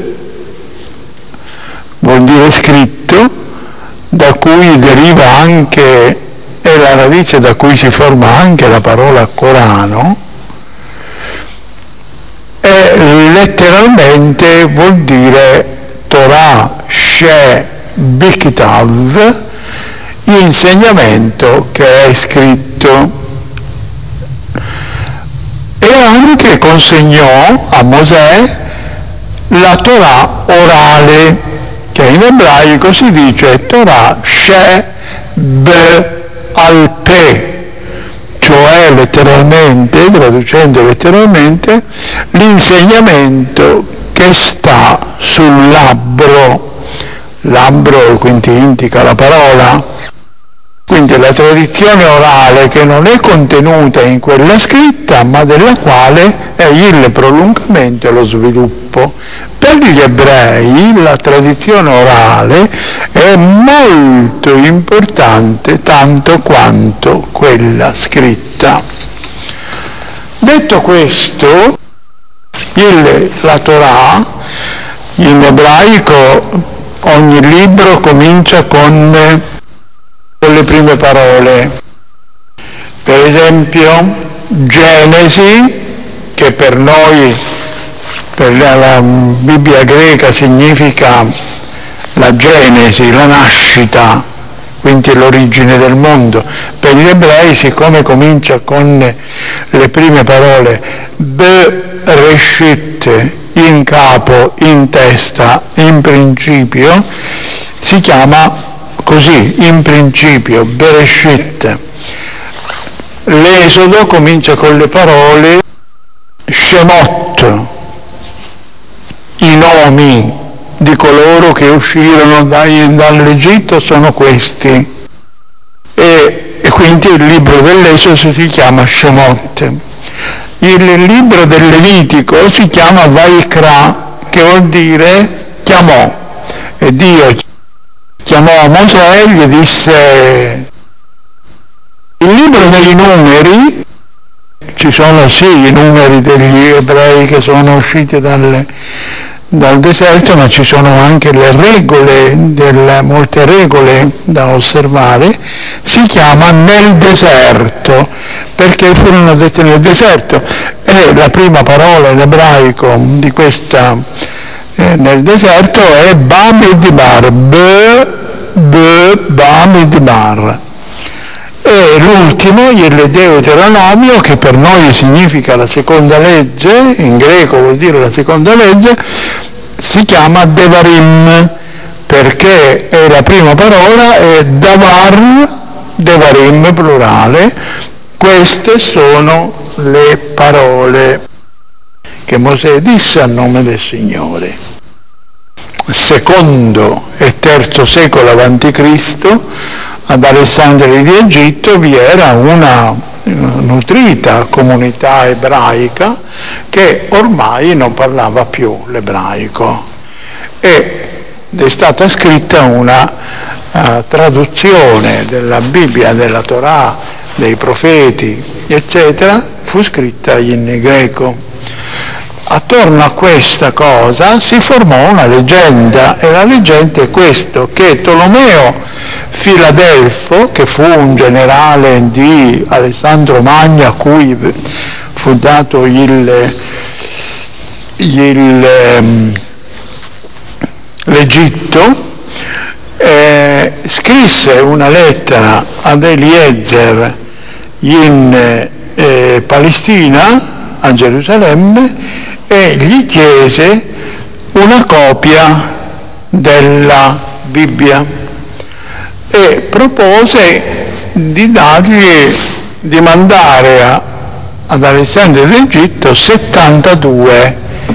Speaker 1: vuol dire scritto, da cui deriva anche, è la radice da cui si forma anche la parola Corano, e letteralmente vuol dire Torah Shebiktav, l'insegnamento che è scritto. E anche consegnò a Mosè la Torah orale, che in ebraico si dice Torah Sheb al-Pe, cioè letteralmente, traducendo letteralmente, l'insegnamento che sta sul labbro. Labbro quindi indica la parola. Quindi la tradizione orale che non è contenuta in quella scritta, ma della quale è il prolungamento e lo sviluppo. Per gli ebrei la tradizione orale è molto importante, tanto quanto quella scritta. Detto questo, il, la Torah, in ebraico ogni libro comincia con con le prime parole. Per esempio Genesi, che per noi, per la, la Bibbia greca, significa la Genesi, la nascita, quindi l'origine del mondo. Per gli ebrei, siccome comincia con le prime parole Bereshit, in capo, in testa, in principio, si chiama così, in principio, Bereshit. L'Esodo comincia con le parole Shemot, i nomi di coloro che uscirono dai, dall'Egitto sono questi. E, e quindi il libro dell'Esodo si chiama Shemot. Il libro del Levitico si chiama Vaikra, che vuol dire chiamò. E Dio chiamò Mosè e gli disse. Il libro dei numeri, ci sono sì i numeri degli ebrei che sono usciti dalle, dal deserto, ma ci sono anche le regole, delle, molte regole da osservare. Si chiama nel deserto, perché furono dette nel deserto, e la prima parola in ebraico di questa eh, nel deserto è Bamidbar, B, B, Bamidbar. E l'ultimo, il Deuteronomio, che per noi significa la seconda legge, in greco vuol dire la seconda legge, si chiama Devarim, perché è la prima parola è Davar, Devarim plurale. Queste sono le parole che Mosè disse a nome del Signore. Secondo e terzo secolo avanti Cristo, ad Alessandria di Egitto vi era una nutrita comunità ebraica che ormai non parlava più l'ebraico, ed è stata scritta una uh, traduzione della Bibbia, della Torah, dei profeti, eccetera, fu scritta in greco. Attorno a questa cosa si formò una leggenda, e la leggenda è questo, che Tolomeo Filadelfo, che fu un generale di Alessandro Magno a cui fu dato il, il, um, l'Egitto, eh, scrisse una lettera ad Eliezer in eh, Palestina, a Gerusalemme, e gli chiese una copia della Bibbia e propose di dargli, di mandare a, ad Alessandria d'Egitto settantadue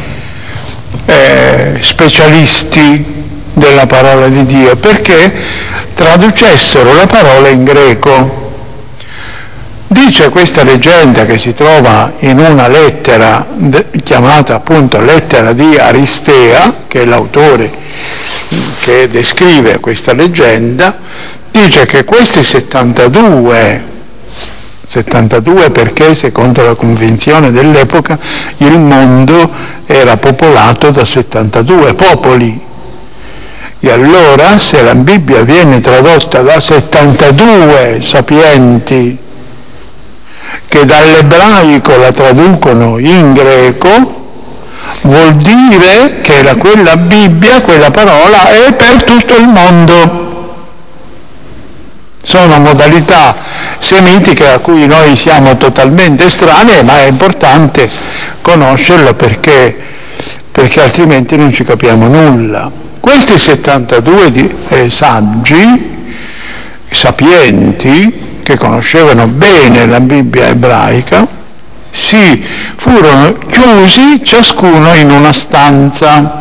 Speaker 1: eh, specialisti della parola di Dio, perché traducessero la parola in greco. Dice questa leggenda, che si trova in una lettera de, chiamata appunto lettera di Aristea, che è l'autore che descrive questa leggenda, dice che questi settantadue, settantadue perché secondo la convenzione dell'epoca il mondo era popolato da settantadue popoli, e allora se la Bibbia viene tradotta da settantadue sapienti che dall'ebraico la traducono in greco, vuol dire che la, quella Bibbia, quella parola è per tutto il mondo. Sono modalità semitiche a cui noi siamo totalmente estranei, ma è importante conoscerlo perché, perché altrimenti non ci capiamo nulla. Questi settantadue di, eh, saggi, sapienti, che conoscevano bene la Bibbia ebraica, si furono chiusi ciascuno in una stanza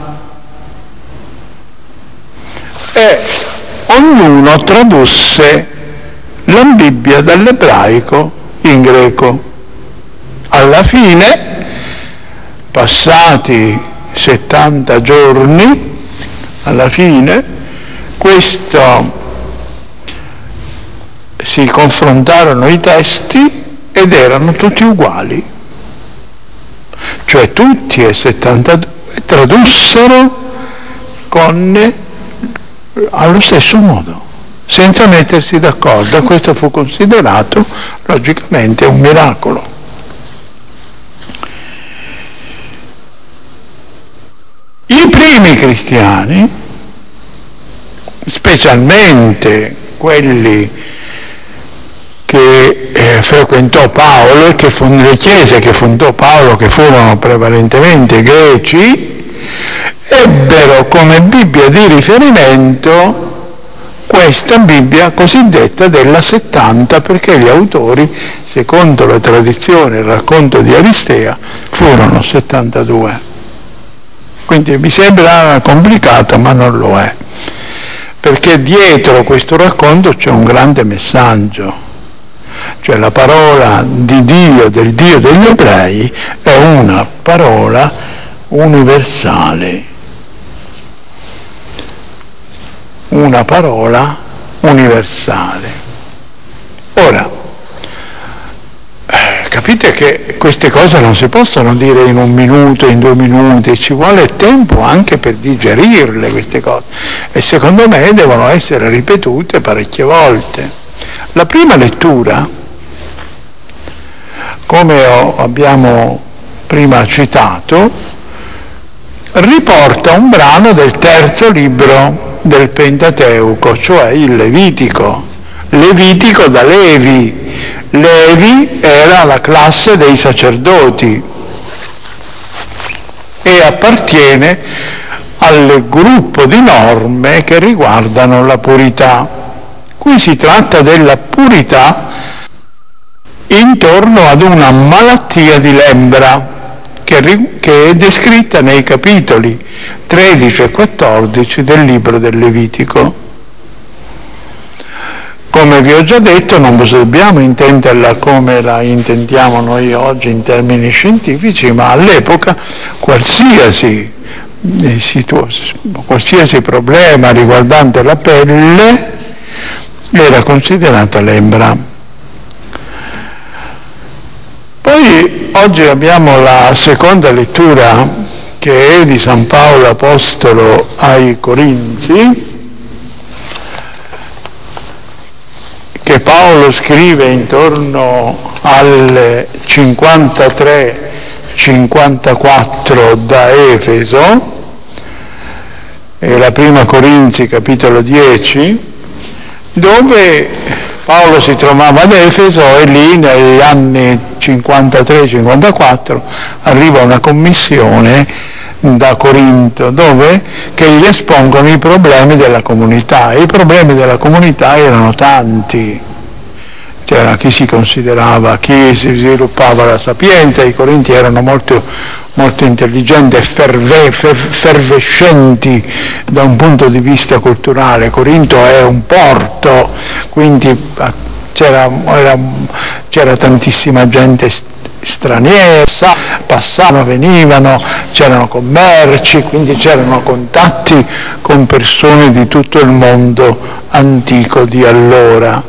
Speaker 1: e ognuno tradusse la Bibbia dall'ebraico in greco. Alla fine, passati settanta giorni, alla fine, questo si confrontarono i testi ed erano tutti uguali, cioè tutti e settantadue tradussero con, allo stesso modo, senza mettersi d'accordo. Questo fu considerato logicamente un miracolo. I primi cristiani, specialmente quelli che eh, frequentò Paolo e che fond- le chiese che fondò Paolo, che furono prevalentemente greci, ebbero come Bibbia di riferimento questa Bibbia cosiddetta della settanta, perché gli autori, secondo la tradizione, il racconto di Aristea, furono settantadue. Quindi mi sembra complicato, ma non lo è, perché dietro questo racconto c'è un grande messaggio. Cioè la parola di Dio, del Dio degli ebrei, è una parola universale. Una parola universale. Ora, eh, capite che queste cose non si possono dire in un minuto, in due minuti, ci vuole tempo anche per digerirle queste cose. E secondo me devono essere ripetute parecchie volte. La prima lettura, come ho, abbiamo prima citato, riporta un brano del terzo libro del Pentateuco, cioè il Levitico. Levitico da Levi. Levi era la classe dei sacerdoti e appartiene al gruppo di norme che riguardano la purità. Qui si tratta della purità intorno ad una malattia di lebbra che, che è descritta nei capitoli tredici e quattordici del libro del Levitico. Come vi ho già detto, non dobbiamo intenderla come la intendiamo noi oggi in termini scientifici, ma all'epoca qualsiasi, qualsiasi problema riguardante la pelle era considerata lebbra. Poi oggi abbiamo la seconda lettura, che è di San Paolo Apostolo ai Corinzi, che Paolo scrive intorno al cinquantatré cinquantaquattro da Efeso, è la prima Corinzi capitolo dieci, dove Paolo si trovava ad Efeso e lì negli anni cinquantatré cinquantaquattro arriva una commissione da Corinto dove che gli espongono i problemi della comunità, e i problemi della comunità erano tanti. C'era chi si considerava, chi si sviluppava la sapienza, i corinti erano molto, molto intelligenti e ferve, fer, fervescenti da un punto di vista culturale. Corinto è un porto, quindi c'era, era, c'era tantissima gente straniera, passavano, venivano, c'erano commerci, quindi c'erano contatti con persone di tutto il mondo antico di allora.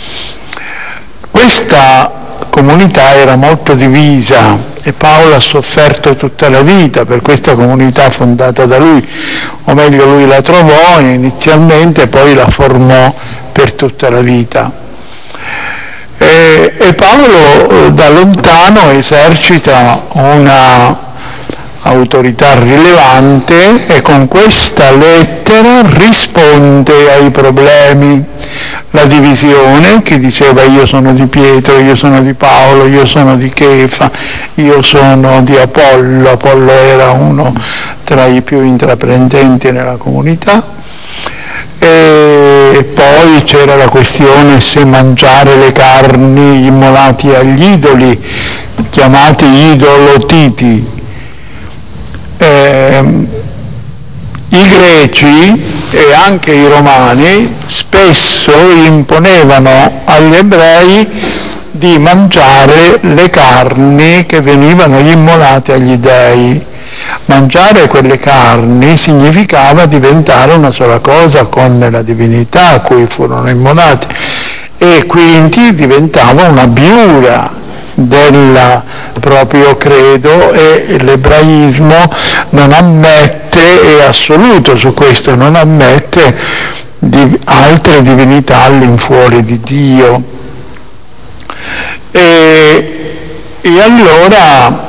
Speaker 1: Questa comunità era molto divisa e Paolo ha sofferto tutta la vita per questa comunità fondata da lui, o meglio lui la trovò inizialmente, poi la formò per tutta la vita. E, e Paolo da lontano esercita una autorità rilevante e con questa lettera risponde ai problemi. La divisione, che diceva io sono di Pietro, io sono di Paolo, io sono di Chefa, io sono di Apollo. Apollo era uno tra i più intraprendenti nella comunità. E poi c'era la questione se mangiare le carni immolati agli idoli, chiamati idolotiti. Eh, I greci e anche i romani spesso imponevano agli ebrei di mangiare le carni che venivano immolate agli dei. Mangiare quelle carni significava diventare una sola cosa con la divinità a cui furono immolati, e quindi diventava una biura del proprio credo, e l'ebraismo non ammette, è assoluto su questo, non ammette di altre divinità all'infuori di Dio. E, e allora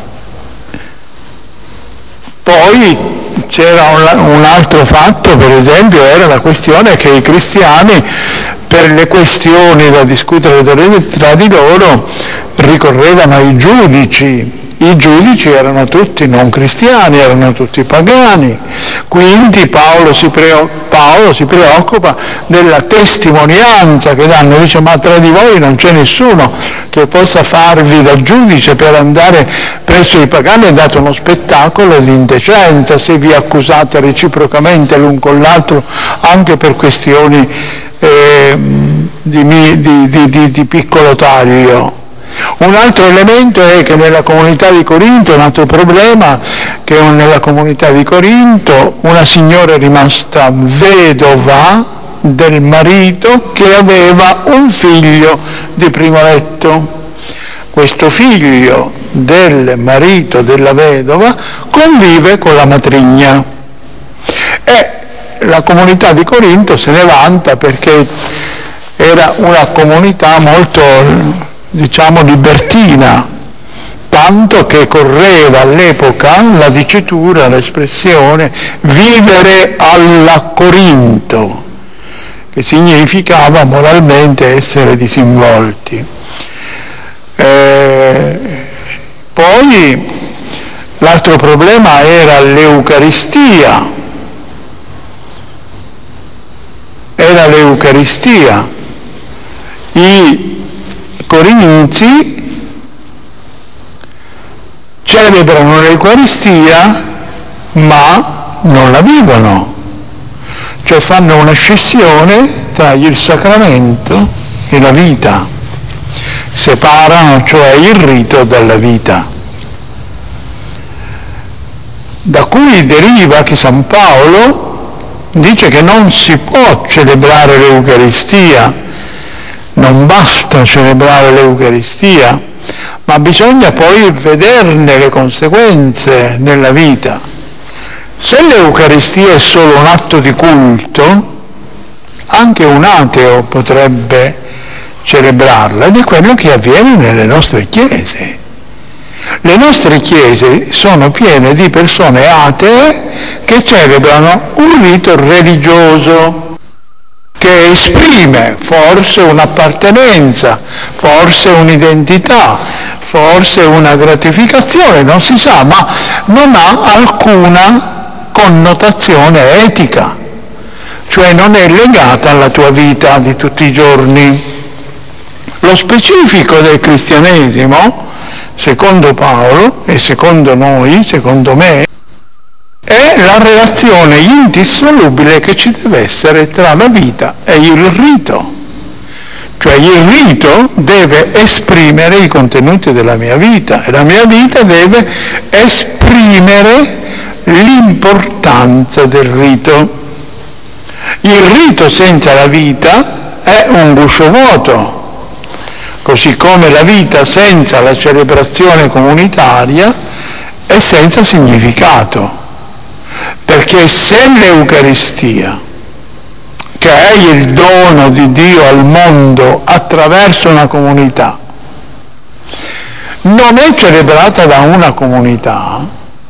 Speaker 1: poi c'era un, un altro fatto, per esempio, era la questione che i cristiani, per le questioni da discutere tra di loro, ricorrevano ai giudici. I giudici erano tutti non cristiani, erano tutti pagani, quindi Paolo si, preoccupa, Paolo si preoccupa della testimonianza che danno, dice: ma tra di voi non c'è nessuno che possa farvi da giudice per andare presso i pagani, e date uno spettacolo di indecenza se vi accusate reciprocamente l'un con l'altro anche per questioni eh, di, di, di, di, di piccolo taglio. Un altro elemento è che nella comunità di Corinto, un altro problema, che nella comunità di Corinto una signora è rimasta vedova del marito che aveva un figlio di primo letto. Questo figlio del marito della vedova convive con la matrigna, e la comunità di Corinto se ne vanta perché era una comunità molto, diciamo, libertina, tanto che correva all'epoca la dicitura, l'espressione vivere alla Corinto, che significava moralmente essere disinvolti. Eh, poi l'altro problema era l'Eucaristia, era l'Eucaristia. I Corinzi celebrano l'Eucaristia ma non la vivono, cioè fanno una scissione tra il sacramento e la vita, separano cioè il rito dalla vita. Da cui deriva che San Paolo dice che non si può celebrare l'Eucaristia, non basta celebrare l'Eucaristia, ma bisogna poi vederne le conseguenze nella vita. Se l'Eucaristia è solo un atto di culto, anche un ateo potrebbe celebrarla, ed è quello che avviene nelle nostre chiese. Le nostre chiese sono piene di persone atee che celebrano un rito religioso che esprime forse un'appartenenza, forse un'identità, forse una gratificazione, non si sa, ma non ha alcuna connotazione etica, cioè non è legata alla tua vita di tutti i giorni. Lo specifico del cristianesimo, secondo Paolo e secondo noi, secondo me, è la relazione indissolubile che ci deve essere tra la vita e il rito. Cioè il rito deve esprimere i contenuti della mia vita e la mia vita deve esprimere l'importanza del rito. Il rito senza la vita è un guscio vuoto, così come la vita senza la celebrazione comunitaria è senza significato. Perché se l'Eucaristia, che è il dono di Dio al mondo attraverso una comunità, non è celebrata da una comunità,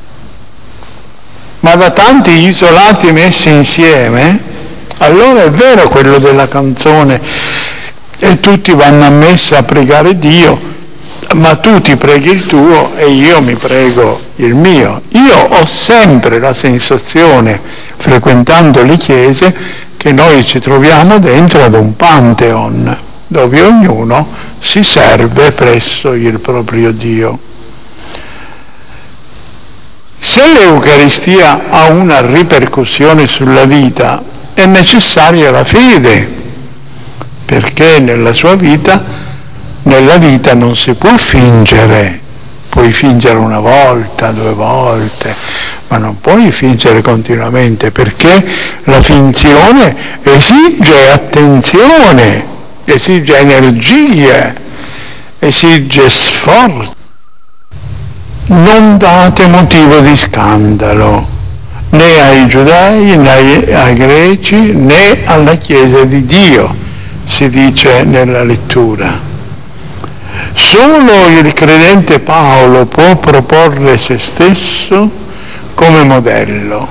Speaker 1: ma da tanti isolati messi insieme, allora è vero quello della canzone, e tutti vanno a messa a pregare Dio, ma tu ti preghi il tuo e io mi prego il mio. Io ho sempre la sensazione, frequentando le chiese, che noi ci troviamo dentro ad un pantheon, dove ognuno si serve presso il proprio Dio. Se l'Eucaristia ha una ripercussione sulla vita, è necessaria la fede, perché nella sua vita, nella vita non si può fingere, puoi fingere una volta, due volte, ma non puoi fingere continuamente, perché la finzione esige attenzione, esige energie, esige sforzo. Non date motivo di scandalo né ai giudei, né ai, ai greci, né alla Chiesa di Dio, si dice nella lettura. Solo il credente Paolo può proporre se stesso come modello.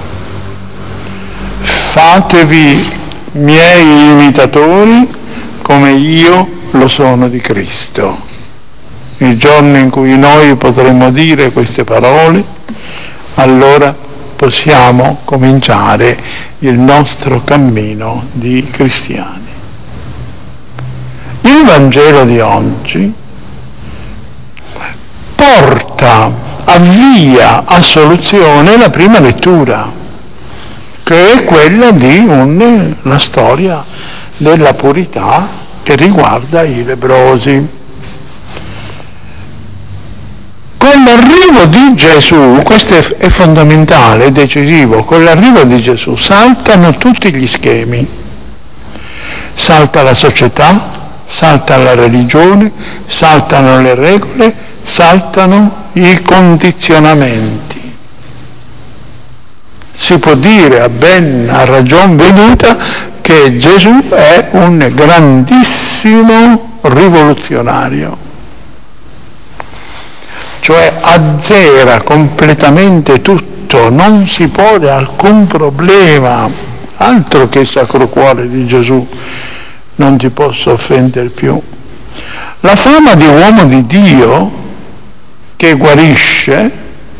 Speaker 1: Fatevi miei imitatori come io lo sono di Cristo. Il giorno in cui noi potremo dire queste parole, allora possiamo cominciare il nostro cammino di cristiani. Il Vangelo di oggi porta, avvia a soluzione la prima lettura, che è quella di un, una storia della purità che riguarda i lebbrosi. Con l'arrivo di Gesù, questo è, è fondamentale, è decisivo, con l'arrivo di Gesù saltano tutti gli schemi, salta la società, salta la religione, saltano le regole, saltano i condizionamenti. Si può dire a ben a ragion veduta che Gesù è un grandissimo rivoluzionario, cioè azzera completamente tutto, non si pone alcun problema, altro che Sacro Cuore di Gesù, non ti posso offendere più. La fama di uomo di Dio che guarisce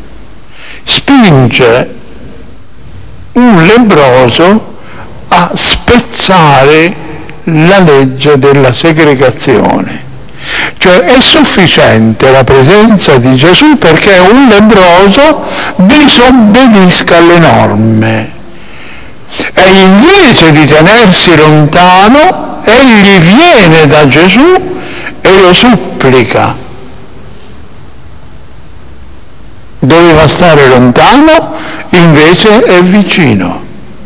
Speaker 1: spinge un lebbroso a spezzare la legge della segregazione. Cioè è sufficiente la presenza di Gesù perché un lebbroso disobbedisca alle norme e invece di tenersi lontano egli viene da Gesù e lo supplica. Doveva stare lontano, invece è vicino.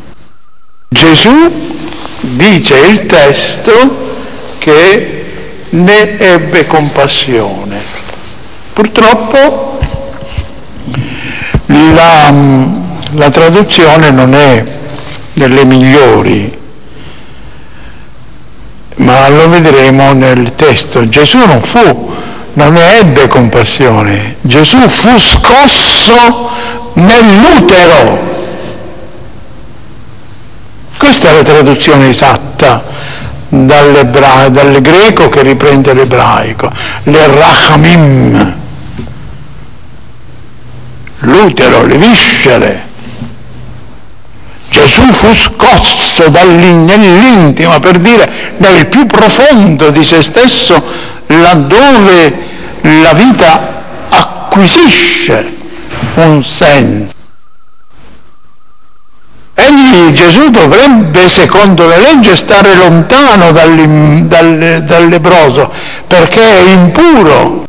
Speaker 1: Gesù, dice il testo, che ne ebbe compassione. Purtroppo la, la traduzione non è delle migliori, ma lo vedremo nel testo. Gesù non fu, non ne ebbe compassione, Gesù fu scosso nell'utero. Questa è la traduzione esatta dall'ebra- dal greco che riprende l'ebraico, le rachamim, l'utero, le viscere. Gesù fu scosso nell'intimo, per dire nel più profondo di se stesso, laddove la vita acquisisce un senso. Egli, Gesù, dovrebbe, secondo la legge, stare lontano dal, dal lebbroso, perché è impuro.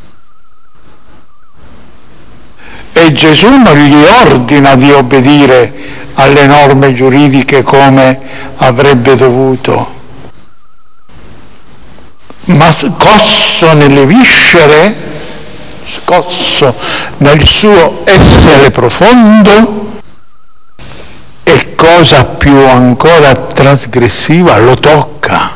Speaker 1: E Gesù non gli ordina di obbedire alle norme giuridiche come avrebbe dovuto, ma scosso nelle viscere, scosso nel suo essere profondo, e cosa più ancora trasgressiva, lo tocca,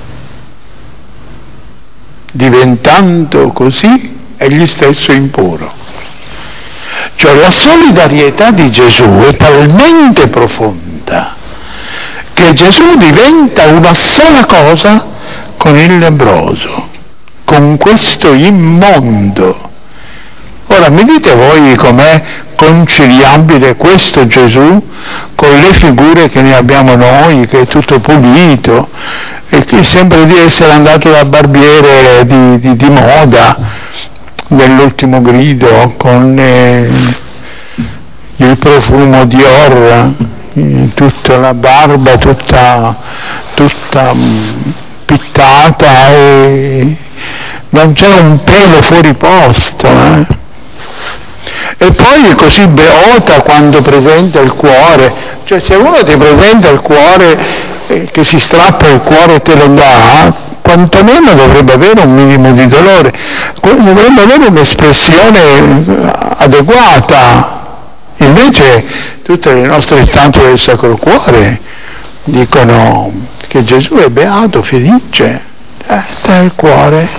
Speaker 1: diventando così egli stesso impuro. Cioè la solidarietà di Gesù è talmente profonda che Gesù diventa una sola cosa con il lebbroso, con questo immondo. Ora mi dite voi com'è conciliabile questo Gesù con le figure che ne abbiamo noi, che è tutto pulito e che sembra di essere andato da barbiere di, di, di moda, dell'ultimo grido, con eh, il profumo di Dior, tutta la barba tutta, tutta pittata e non c'era un pelo fuori posto, eh? E poi è così beota quando presenta il cuore, cioè se uno ti presenta il cuore, eh, che si strappa il cuore e te lo dà, quantomeno dovrebbe avere un minimo di dolore, dovrebbe avere un'espressione adeguata. Invece tutte le nostre statue del Sacro Cuore dicono che Gesù è beato, felice, eh, dà il cuore.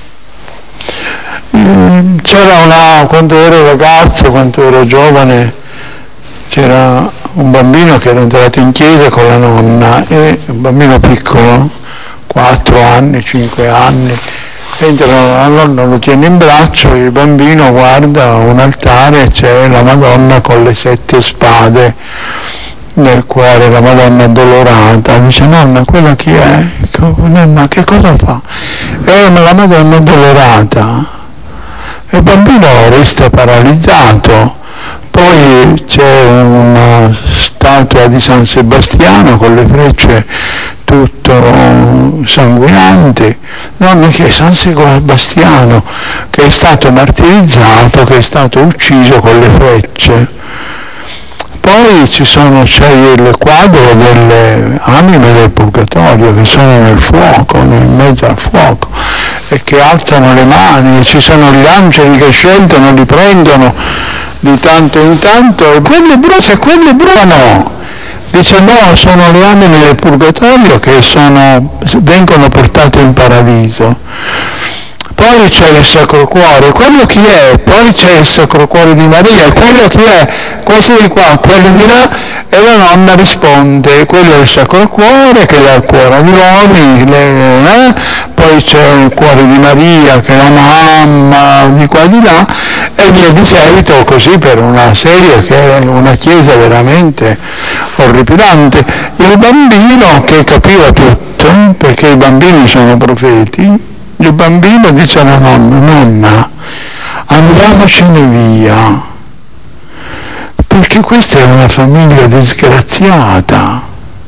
Speaker 1: C'era una, quando ero ragazzo, quando ero giovane, c'era un bambino che era entrato in chiesa con la nonna, e un bambino piccolo, quattro anni, cinque anni, entrano, la nonna lo tiene in braccio, il bambino guarda un altare e c'è la Madonna con le sette spade nel cuore, la Madonna addolorata. Dice: nonna, quella chi è? Nonna, che cosa fa? È la Madonna addolorata. Il bambino resta paralizzato. Poi c'è una statua di San Sebastiano con le frecce tutto sanguinanti. Nonno, che è San Sebastiano, che è stato martirizzato, che è stato ucciso con le frecce. Poi ci sono, c'è il quadro delle anime del purgatorio che sono nel fuoco, nel mezzo al fuoco, e che alzano le mani, ci sono gli angeli che scendono, li prendono di tanto in tanto, e quelle bruciano, quelle bruciano. Dice: no, sono le anime del purgatorio che sono, vengono portate in paradiso. Poi c'è il Sacro Cuore, quello chi è? Poi c'è il Sacro Cuore di Maria, quello chi è? Questo di qua, quello di là, e la nonna risponde: quello è il Sacro Cuore che dà il cuore agli uomini, le, eh? Poi c'è il Cuore di Maria che è la mamma, di qua e di là, e via di seguito, così per una serie che è una chiesa veramente orripilante. Il bambino che capiva tutto, perché i bambini sono profeti, il bambino dice alla nonna: nonna, andiamocene via, perché questa è una famiglia disgraziata.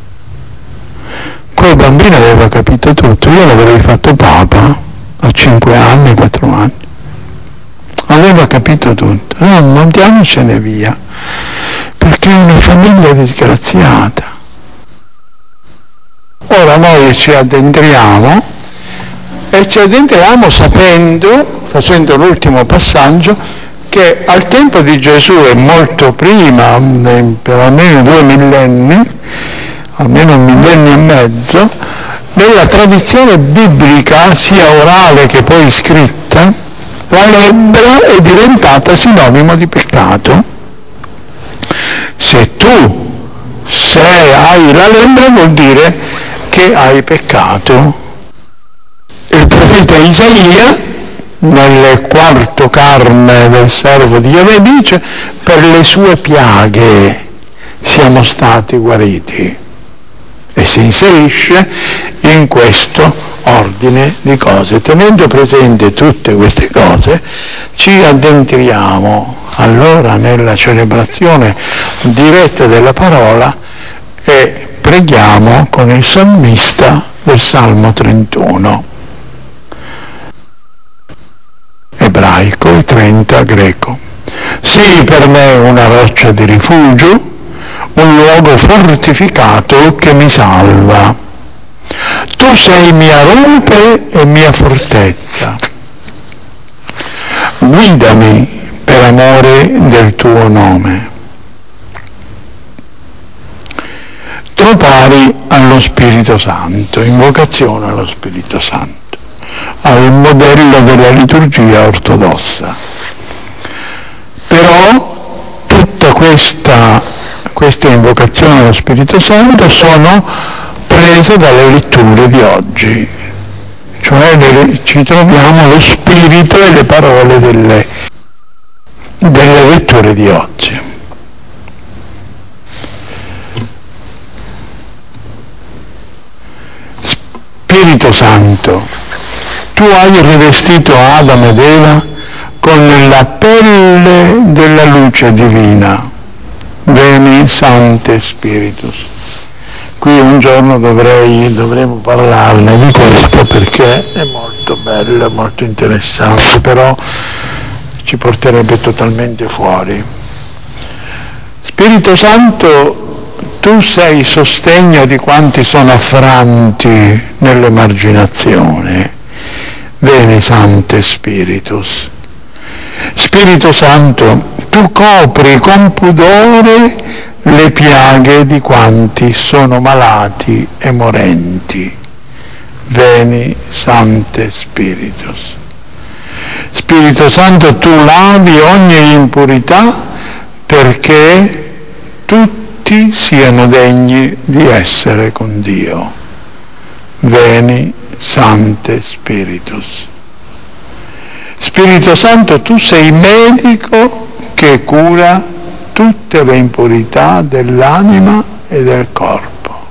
Speaker 1: Quel bambino aveva capito tutto, io l'avrei fatto papa a cinque anni, quattro anni. Aveva capito tutto. Nonna, andiamocene via, perché è una famiglia disgraziata. Ora noi ci addentriamo e ci addentriamo sapendo, facendo l'ultimo passaggio, che al tempo di Gesù e molto prima, per almeno due millenni, almeno un millennio e mezzo, nella tradizione biblica, sia orale che poi scritta, la lebbra è diventata sinonimo di peccato. Se tu se hai la lebbra vuol dire che hai peccato. Il profeta Isaia, nel quarto carne del servo di Yahweh, dice: per le sue piaghe siamo stati guariti, e si inserisce in questo ordine di cose. Tenendo presente tutte queste cose, ci addentriamo allora nella celebrazione diretta della parola e preghiamo con il salmista del Salmo trentuno, ebraico, e trenta greco. Sii per me una roccia di rifugio, un luogo fortificato che mi salva. Tu sei mia rupe e mia fortezza. Guidami per amore del tuo nome. Tropari allo Spirito Santo, invocazione allo Spirito Santo, al modello della liturgia ortodossa. Però tutta questa, queste invocazioni allo Spirito Santo sono prese dalle letture di oggi, cioè le, ci troviamo lo spirito e le parole delle, delle letture di oggi. Spirito Santo, tu hai rivestito Adamo ed Eva con la pelle della luce divina. Veni Sancte Spiritus. Qui un giorno dovrei, dovremo parlarne di questo perché è molto bello, molto interessante, però ci porterebbe totalmente fuori. Spirito Santo, tu sei sostegno di quanti sono affranti nell'emarginazione. Veni Sancte Spiritus. Spirito Santo, tu copri con pudore le piaghe di quanti sono malati e morenti. Veni Sancte Spiritus. Spirito Santo, tu lavi ogni impurità perché tutti siano degni di essere con Dio. Veni Sancte Spiritus. Spirito Santo, tu sei medico che cura tutte le impurità dell'anima e del corpo.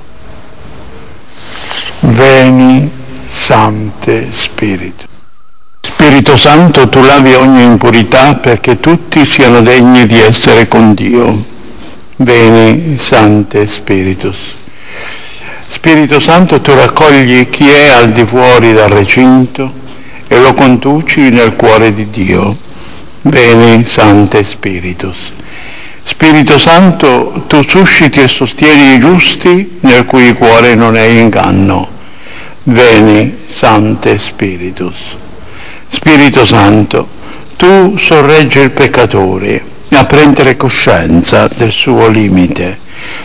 Speaker 1: Veni Sancte Spiritus. Spirito Santo, tu lavi ogni impurità perché tutti siano degni di essere con Dio. Veni Sancte Spiritus. Spirito Santo, tu raccogli chi è al di fuori dal recinto e lo conduci nel cuore di Dio. Veni Sancte Spiritus. Spirito Santo, tu susciti e sostieni i giusti nel cui cuore non è inganno. Veni Sancte Spiritus. Spirito Santo, tu sorreggi il peccatore a prendere coscienza del suo limite.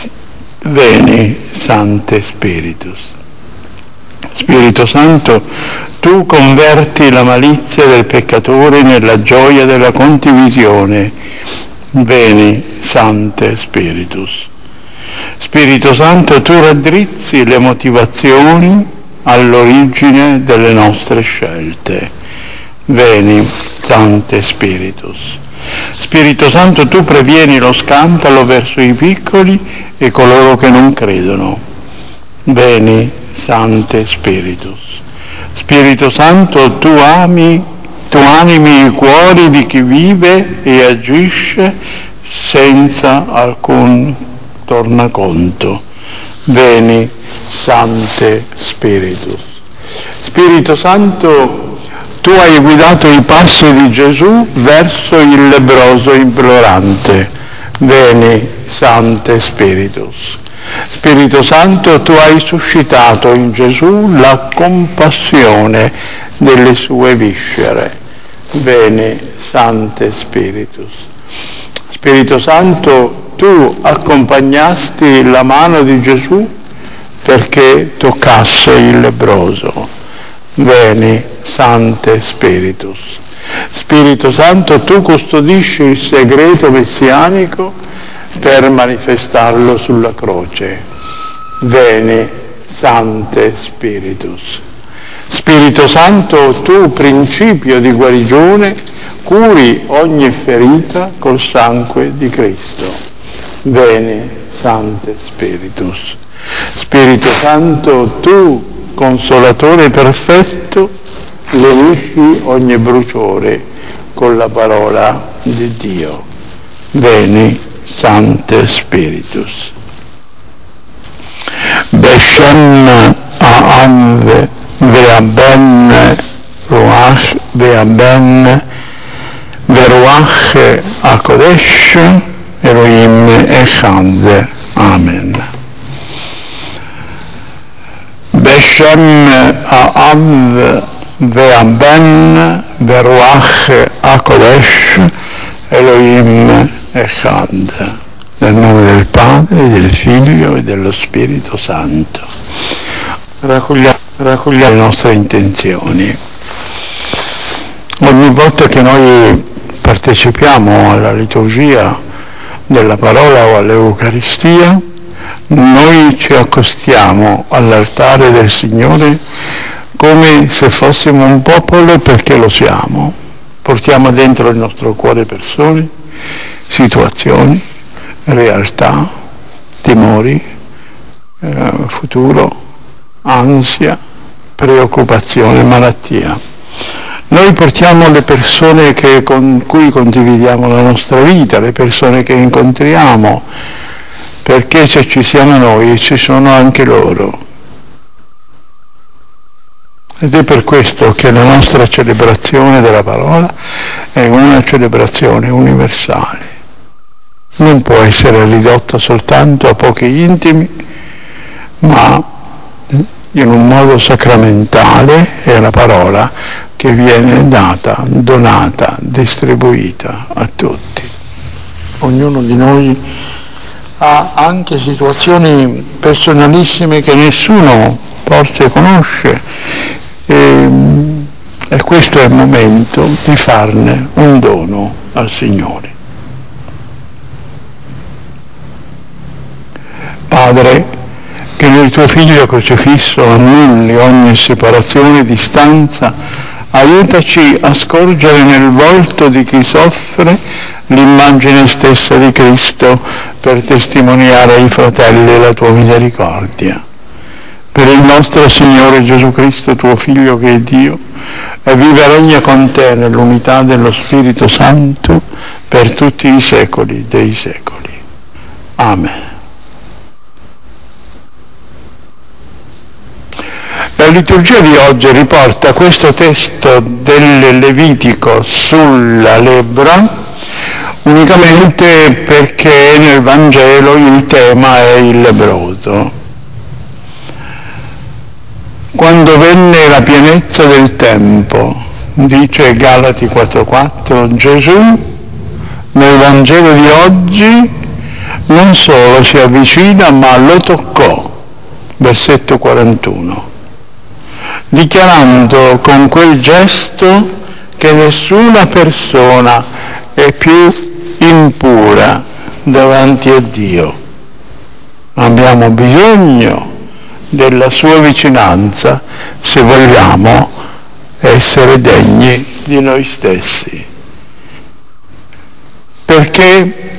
Speaker 1: Veni Sancte Spiritus. Spirito Santo, tu converti la malizia del peccatore nella gioia della condivisione. Veni Sancte Spiritus. Spirito Santo, tu raddrizzi le motivazioni all'origine delle nostre scelte. Veni Sancte Spiritus. Spirito Santo, tu previeni lo scandalo verso i piccoli e coloro che non credono. Veni Sancte Spiritus. Spirito Santo, tu ami, tu animi i cuori di chi vive e agisce senza alcun tornaconto. Veni Sancte Spiritus. Spirito Santo, tu hai guidato i passi di Gesù verso il lebbroso implorante. Veni Sancte Spiritus. Spirito Santo, tu hai suscitato in Gesù la compassione delle sue viscere. Veni Sancte Spiritus. Spirito Santo, tu accompagnasti la mano di Gesù perché toccasse il lebbroso. Veni Sancte Spiritus. Spirito Santo, tu custodisci il segreto messianico per manifestarlo sulla croce. Veni Sancte Spiritus. Spirito Santo, tu principio di guarigione, curi ogni ferita col sangue di Cristo. Veni Sancte Spiritus. Spirito Santo, tu consolatore perfetto, lenisci ogni bruciore con la parola di Dio. Veni Sancte Spiritus. Beshem A'am Ve'aben Ruach Ve'aben Ve'ruach HaKodesh Elohim Echad. Amen. Beshem A'am Ve'aben Ve'ruach HaKodesh Elohim Echad. Nel nome del Padre, del Figlio e dello Spirito Santo. Raccogliamo, raccogliamo le nostre intenzioni. Ogni volta che noi partecipiamo alla liturgia della parola o all'Eucaristia, noi ci accostiamo all'altare del Signore come se fossimo un popolo, perché lo siamo. Portiamo dentro il nostro cuore persone, situazioni, realtà, timori, eh, futuro, ansia, preoccupazione, malattia. Noi portiamo le persone che, con cui condividiamo la nostra vita, le persone che incontriamo, perché se ci siamo noi ci sono anche loro. Ed è per questo che la nostra celebrazione della parola è una celebrazione universale. Non può essere ridotta soltanto a pochi intimi, ma in un modo sacramentale è una parola che viene data, donata, distribuita a tutti. Ognuno di noi ha anche situazioni personalissime che nessuno forse conosce e, e questo è il momento di farne un dono al Signore. Padre, che nel tuo Figlio crocifisso annulli ogni separazione e distanza, aiutaci a scorgere nel volto di chi soffre l'immagine stessa di Cristo per testimoniare ai fratelli la tua misericordia. Per il nostro Signore Gesù Cristo, tuo Figlio che è Dio, e vive e regna con te nell'unità dello Spirito Santo per tutti i secoli dei secoli. Amen. La liturgia di oggi riporta questo testo del Levitico sulla lebbra unicamente perché nel Vangelo il tema è il lebbroso. Quando venne la pienezza del tempo, dice Galati quattro quattro, Gesù nel Vangelo di oggi non solo si avvicina ma lo toccò, versetto quarantuno. Dichiarando con quel gesto che nessuna persona è più impura davanti a Dio. Abbiamo bisogno della sua vicinanza se vogliamo essere degni di noi stessi. Perché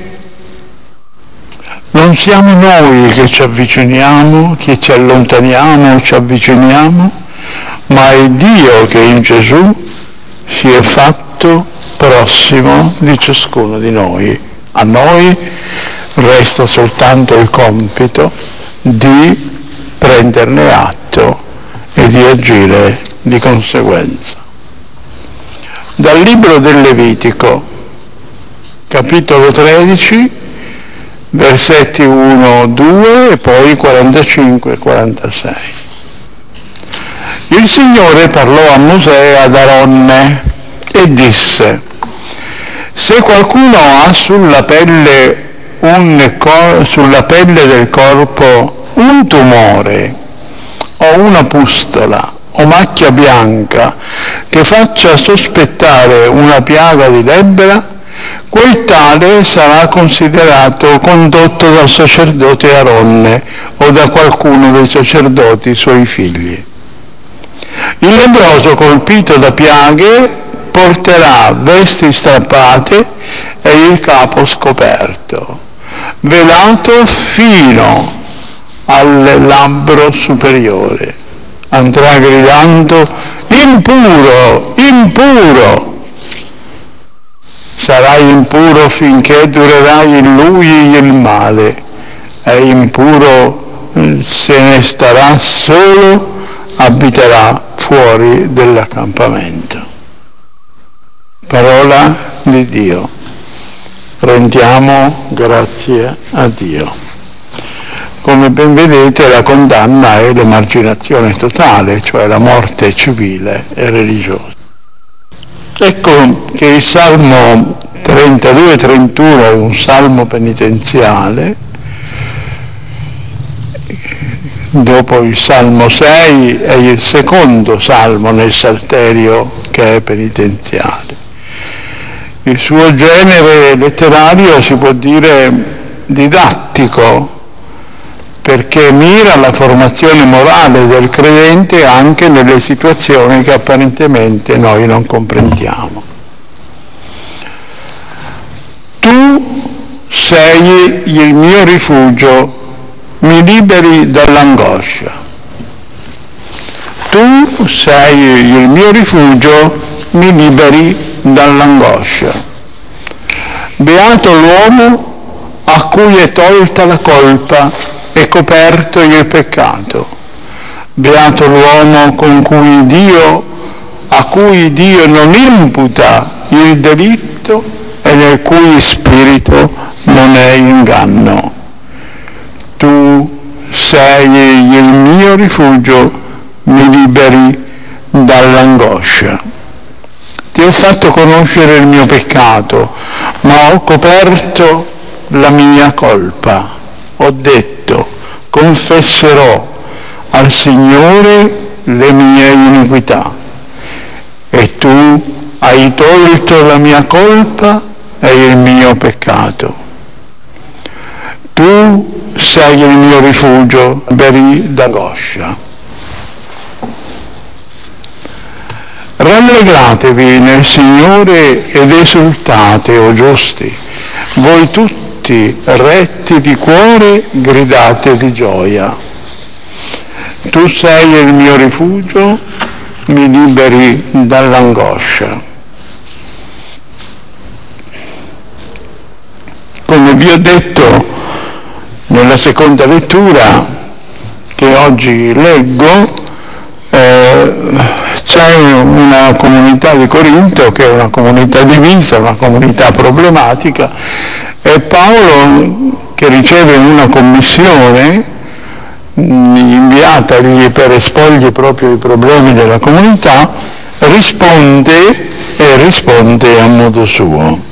Speaker 1: non siamo noi che ci avviciniamo, che ci allontaniamo o ci avviciniamo, ma è Dio che in Gesù si è fatto prossimo di ciascuno di noi. A noi resta soltanto il compito di prenderne atto e di agire di conseguenza. Dal libro del Levitico, capitolo tredici, versetti uno due e poi quarantacinque e quarantasei. Il Signore parlò a Mosè e ad Aronne e disse: se qualcuno ha sulla pelle, un cor- sulla pelle del corpo un tumore o una pustola o macchia bianca che faccia sospettare una piaga di lebbra, quel tale sarà considerato condotto dal sacerdote Aronne o da qualcuno dei sacerdoti suoi figli. Il lebbroso colpito da piaghe porterà vesti strappate e il capo scoperto, velato fino al labbro superiore. Andrà gridando: impuro, impuro! Sarai impuro finché durerai in lui il male, e impuro se ne starà solo, abiterà fuori dell'accampamento. Parola di Dio. Rendiamo grazie a Dio. Come ben vedete, la condanna è l'emarginazione totale, cioè la morte civile e religiosa. Ecco che il Salmo trentadue trentuno è un salmo penitenziale. Dopo il Salmo sei è il secondo salmo nel Salterio che è penitenziale. Il suo genere letterario si può dire didattico, perché mira alla formazione morale del credente anche nelle situazioni che apparentemente noi non comprendiamo. Tu sei il mio rifugio, mi liberi dall'angoscia. Tu sei il mio rifugio, mi liberi dall'angoscia. Beato l'uomo a cui è tolta la colpa e coperto il peccato. Beato l'uomo con cui Dio, a cui Dio non imputa il delitto e nel cui spirito non è inganno. Tu sei il mio rifugio, mi liberi dall'angoscia. Ti ho fatto conoscere il mio peccato, ma ho coperto la mia colpa. Ho detto, confesserò al Signore le mie iniquità. E tu hai tolto la mia colpa e il mio peccato. Tu sei il mio rifugio, liberi d'angoscia. Rallegratevi nel Signore ed esultate, o giusti, voi tutti retti di cuore gridate di gioia. Tu sei il mio rifugio, mi liberi dall'angoscia. Come vi ho detto nella seconda lettura che oggi leggo, eh, c'è una comunità di Corinto che è una comunità divisa, una comunità problematica, e Paolo, che riceve una commissione inviatagli per esporgli proprio i problemi della comunità, risponde e risponde a modo suo.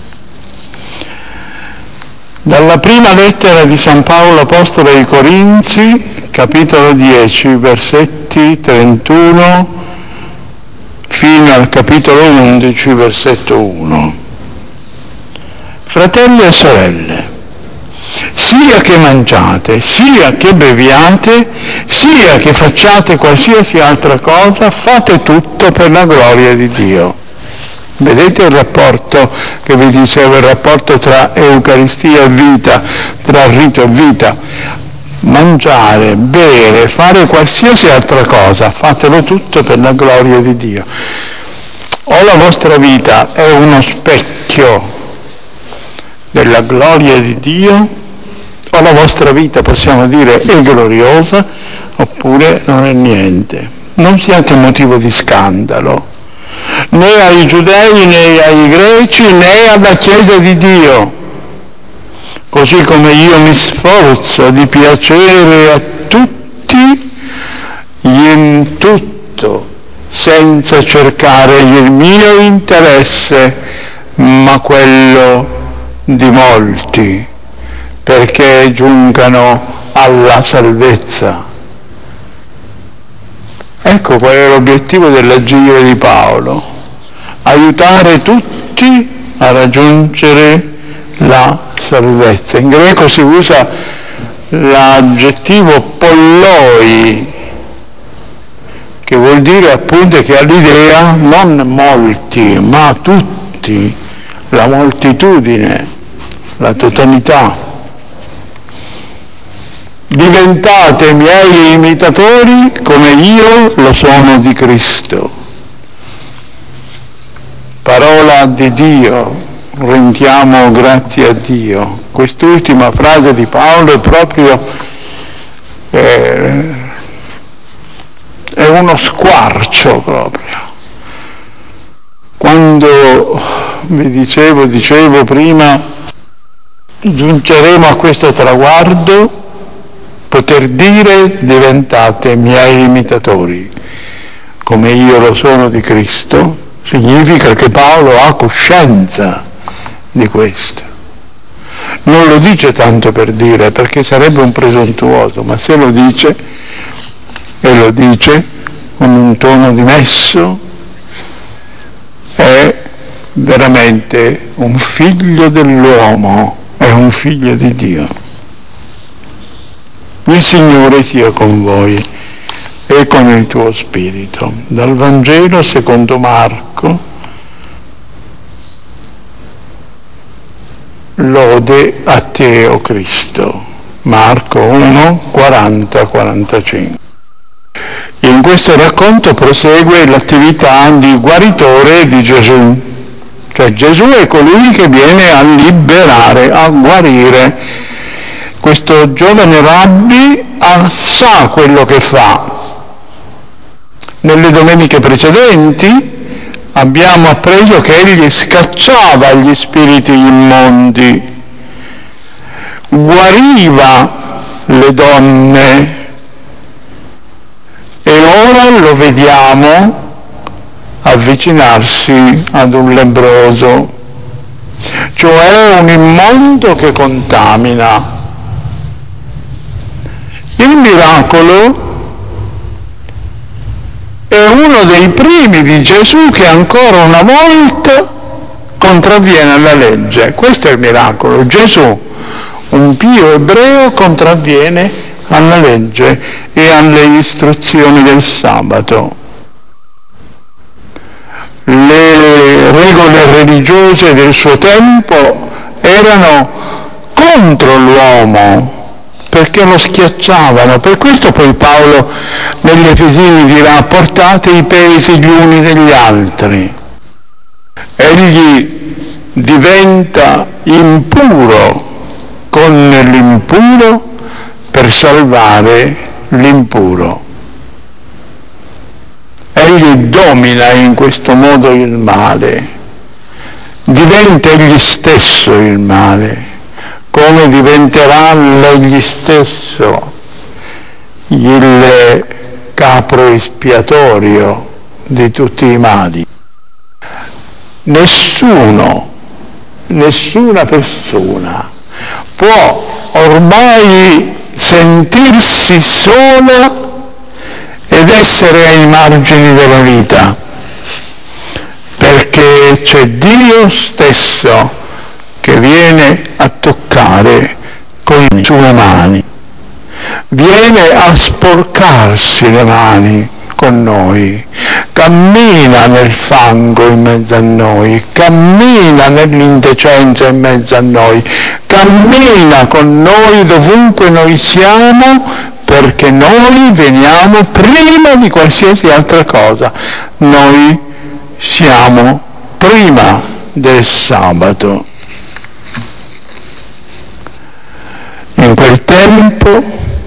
Speaker 1: Dalla prima lettera di San Paolo Apostolo ai Corinzi, capitolo dieci, versetti trentuno fino al capitolo undici, versetto uno. Fratelli e sorelle, sia che mangiate, sia che beviate, sia che facciate qualsiasi altra cosa, fate tutto per la gloria di Dio. Vedete il rapporto che vi dicevo, il rapporto tra Eucaristia e vita, tra rito e vita? Mangiare, bere, fare qualsiasi altra cosa, fatelo tutto per la gloria di Dio. O la vostra vita è uno specchio della gloria di Dio, o la vostra vita, possiamo dire, è gloriosa, oppure non è niente. Non siate motivo di scandalo, né ai giudei, né ai greci, né alla Chiesa di Dio. Così come io mi sforzo di piacere a tutti, in tutto, senza cercare il mio interesse, ma quello di molti, perché giungano alla salvezza. Ecco qual è l'obiettivo dell'agire di Paolo: aiutare tutti a raggiungere la salvezza. In greco si usa l'aggettivo polloi, che vuol dire appunto che ha l'idea non molti, ma tutti, la moltitudine, la totalità. Diventate miei imitatori come io lo sono di Cristo. Parola di Dio, rendiamo grazie a Dio. Quest'ultima frase di Paolo è proprio eh, è uno squarcio proprio. Quando vi dicevo, dicevo prima, giungeremo a questo traguardo, poter dire diventate miei imitatori, come io lo sono di Cristo, significa che Paolo ha coscienza di questo. Non lo dice tanto per dire, perché sarebbe un presuntuoso, ma se lo dice, e lo dice con un tono dimesso, è veramente un figlio dell'uomo, è un figlio di Dio. Il Signore sia con voi e con il tuo spirito. Dal Vangelo secondo Marco. Lode a te, o Cristo. Marco uno, quaranta quarantacinque. In questo racconto prosegue l'attività di guaritore di Gesù. Cioè Gesù è colui che viene a liberare, a guarire. Questo giovane rabbi sa quello che fa. Nelle domeniche precedenti abbiamo appreso che egli scacciava gli spiriti immondi, guariva le donne, e ora lo vediamo avvicinarsi ad un lebbroso, cioè un immondo che contamina. Il miracolo è uno dei primi di Gesù che ancora una volta contravviene alla legge. Questo è il miracolo. Gesù, un pio ebreo, contravviene alla legge e alle istruzioni del sabato. Le regole religiose del suo tempo erano contro l'uomo, perché lo schiacciavano. Per questo poi Paolo negli Efesini dirà: portate i pesi gli uni degli altri. Egli diventa impuro con l'impuro per salvare l'impuro. Egli domina in questo modo il male, diventa egli stesso il male, come diventerà egli stesso il capro espiatorio di tutti i mali. Nessuno, nessuna persona può ormai sentirsi sola ed essere ai margini della vita, perché c'è Dio stesso che viene a toccare con le sue mani, viene a sporcarsi le mani con noi, cammina nel fango in mezzo a noi, cammina nell'indecenza in mezzo a noi, cammina con noi dovunque noi siamo, perché noi veniamo prima di qualsiasi altra cosa. Noi siamo prima del sabato. In quel tempo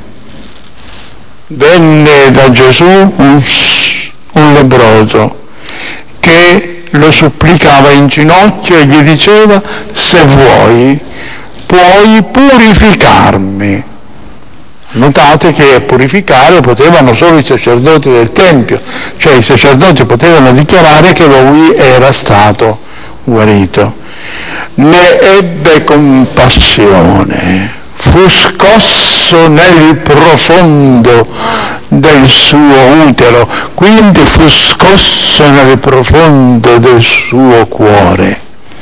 Speaker 1: venne da Gesù un, un lebbroso che lo supplicava in ginocchio e gli diceva: se vuoi puoi purificarmi. Notate che a purificare potevano solo i sacerdoti del Tempio, cioè i sacerdoti potevano dichiarare che lui era stato guarito. Ne ebbe compassione, fu scosso nel profondo del suo utero, quindi fu scosso nel profondo del suo cuore.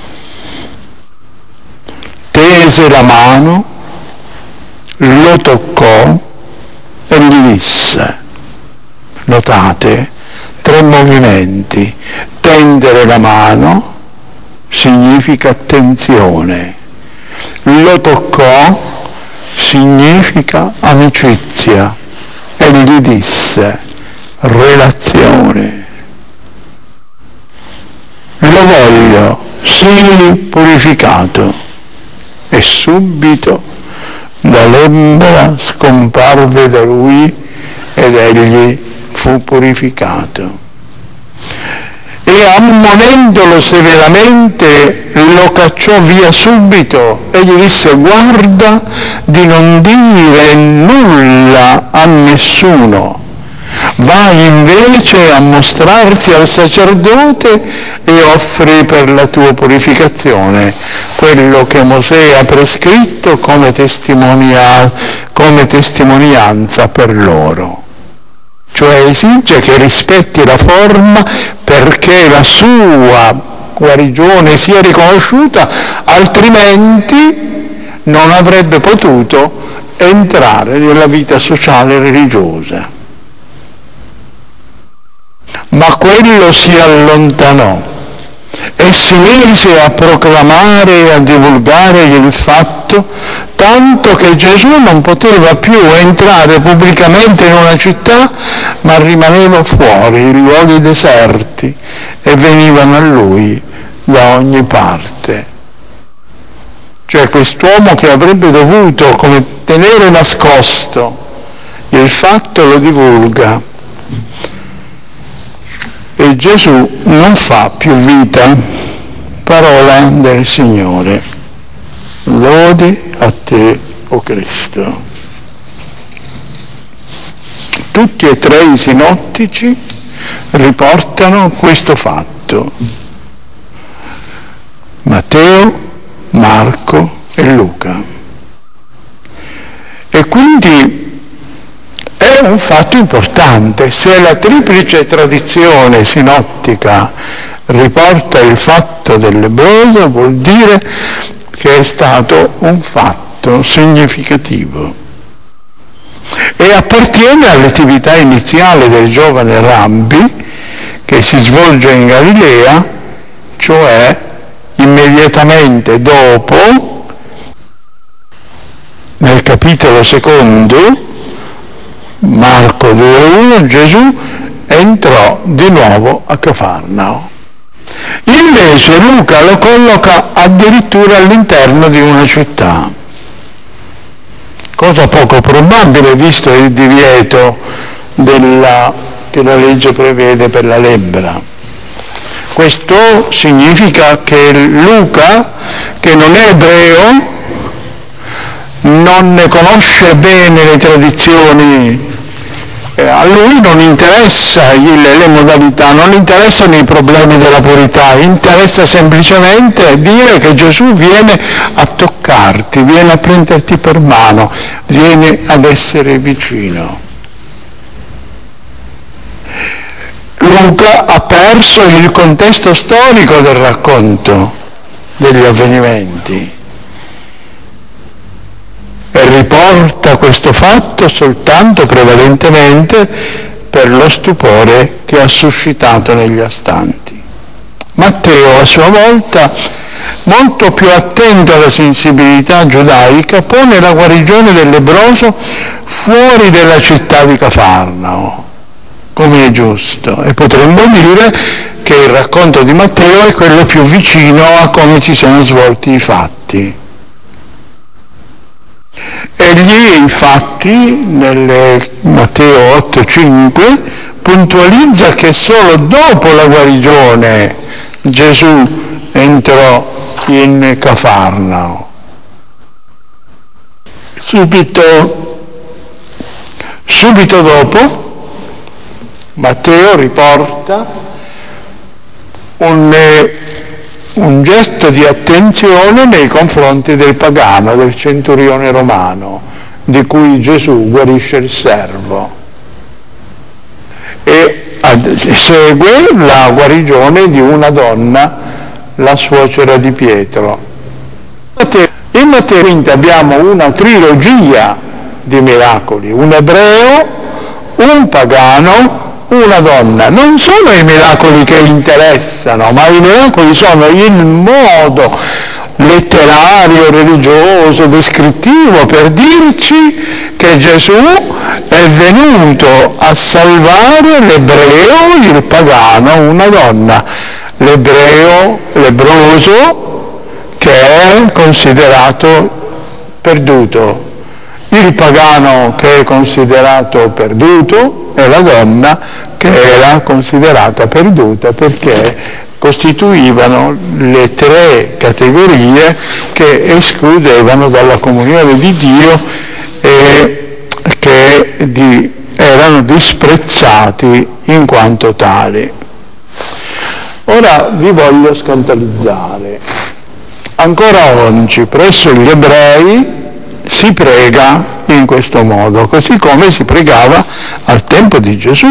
Speaker 1: Tese la mano, lo toccò e gli disse, notate, tre movimenti: tendere la mano significa attenzione, lo toccò significa amicizia e gli disse relazione. Lo voglio, sii purificato. E subito la lebbra scomparve da lui ed egli fu purificato. E ammonendolo severamente lo cacciò via subito e gli disse: guarda di non dire nulla a nessuno, vai invece a mostrarsi al sacerdote e offri per la tua purificazione quello che Mosè ha prescritto come, testimonia, come testimonianza per loro. Cioè esige che rispetti la forma perché la sua guarigione sia riconosciuta, altrimenti non avrebbe potuto entrare nella vita sociale e religiosa. Ma quello si allontanò e si mise a proclamare e a divulgare il fatto, tanto che Gesù non poteva più entrare pubblicamente in una città ma rimaneva fuori in luoghi deserti e venivano a lui da ogni parte. Cioè quest'uomo che avrebbe dovuto come tenere nascosto il fatto lo divulga, e Gesù non fa più vita. Parola del Signore. Lodi a te, o Cristo. Tutti e tre i sinottici riportano questo fatto. Matteo, Marco e Luca. E quindi è un fatto importante. Se la triplice tradizione sinottica riporta il fatto del lebbroso, vuol dire che è stato un fatto significativo e appartiene all'attività iniziale del giovane Rabbi che si svolge in Galilea, cioè immediatamente dopo, nel capitolo secondo, Marco due uno, Gesù entrò di nuovo a Cafarnao. Invece Luca lo colloca addirittura all'interno di una città, cosa poco probabile visto il divieto della, che la legge prevede per la lebbra. Questo significa che Luca, che non è ebreo, non ne conosce bene le tradizioni, eh, a lui non interessa il, le modalità, non interessano i problemi della purità, interessa semplicemente dire che Gesù viene a toccarti, viene a prenderti per mano, viene ad essere vicino. Luca ha perso il contesto storico del racconto degli avvenimenti e riporta questo fatto soltanto prevalentemente per lo stupore che ha suscitato negli astanti. Matteo, a sua volta, molto più attento alla sensibilità giudaica, pone la guarigione del lebbroso fuori della città di Cafarnao, come è giusto, e potremmo dire che il racconto di Matteo è quello più vicino a come si sono svolti i fatti. Egli infatti nel Matteo otto cinque puntualizza che solo dopo la guarigione Gesù entrò in Cafarnao. Subito, subito dopo Matteo riporta un, un gesto di attenzione nei confronti del pagano, del centurione romano, di cui Gesù guarisce il servo. E ad, segue la guarigione di una donna, la suocera di Pietro. In Matteo quindi abbiamo una trilogia di miracoli, un ebreo, un pagano, una donna. Non sono i miracoli che interessano, ma i miracoli sono il modo letterario, religioso, descrittivo per dirci che Gesù è venuto a salvare l'ebreo, il pagano, una donna, l'ebreo lebbroso che è considerato perduto, il pagano che è considerato perduto e la donna che era considerata perduta perché costituivano le tre categorie che escludevano dalla comunione di Dio e che di, erano disprezzati in quanto tali. Ora vi voglio scandalizzare. Ancora oggi presso gli ebrei si prega in questo modo, così come si pregava al tempo di Gesù.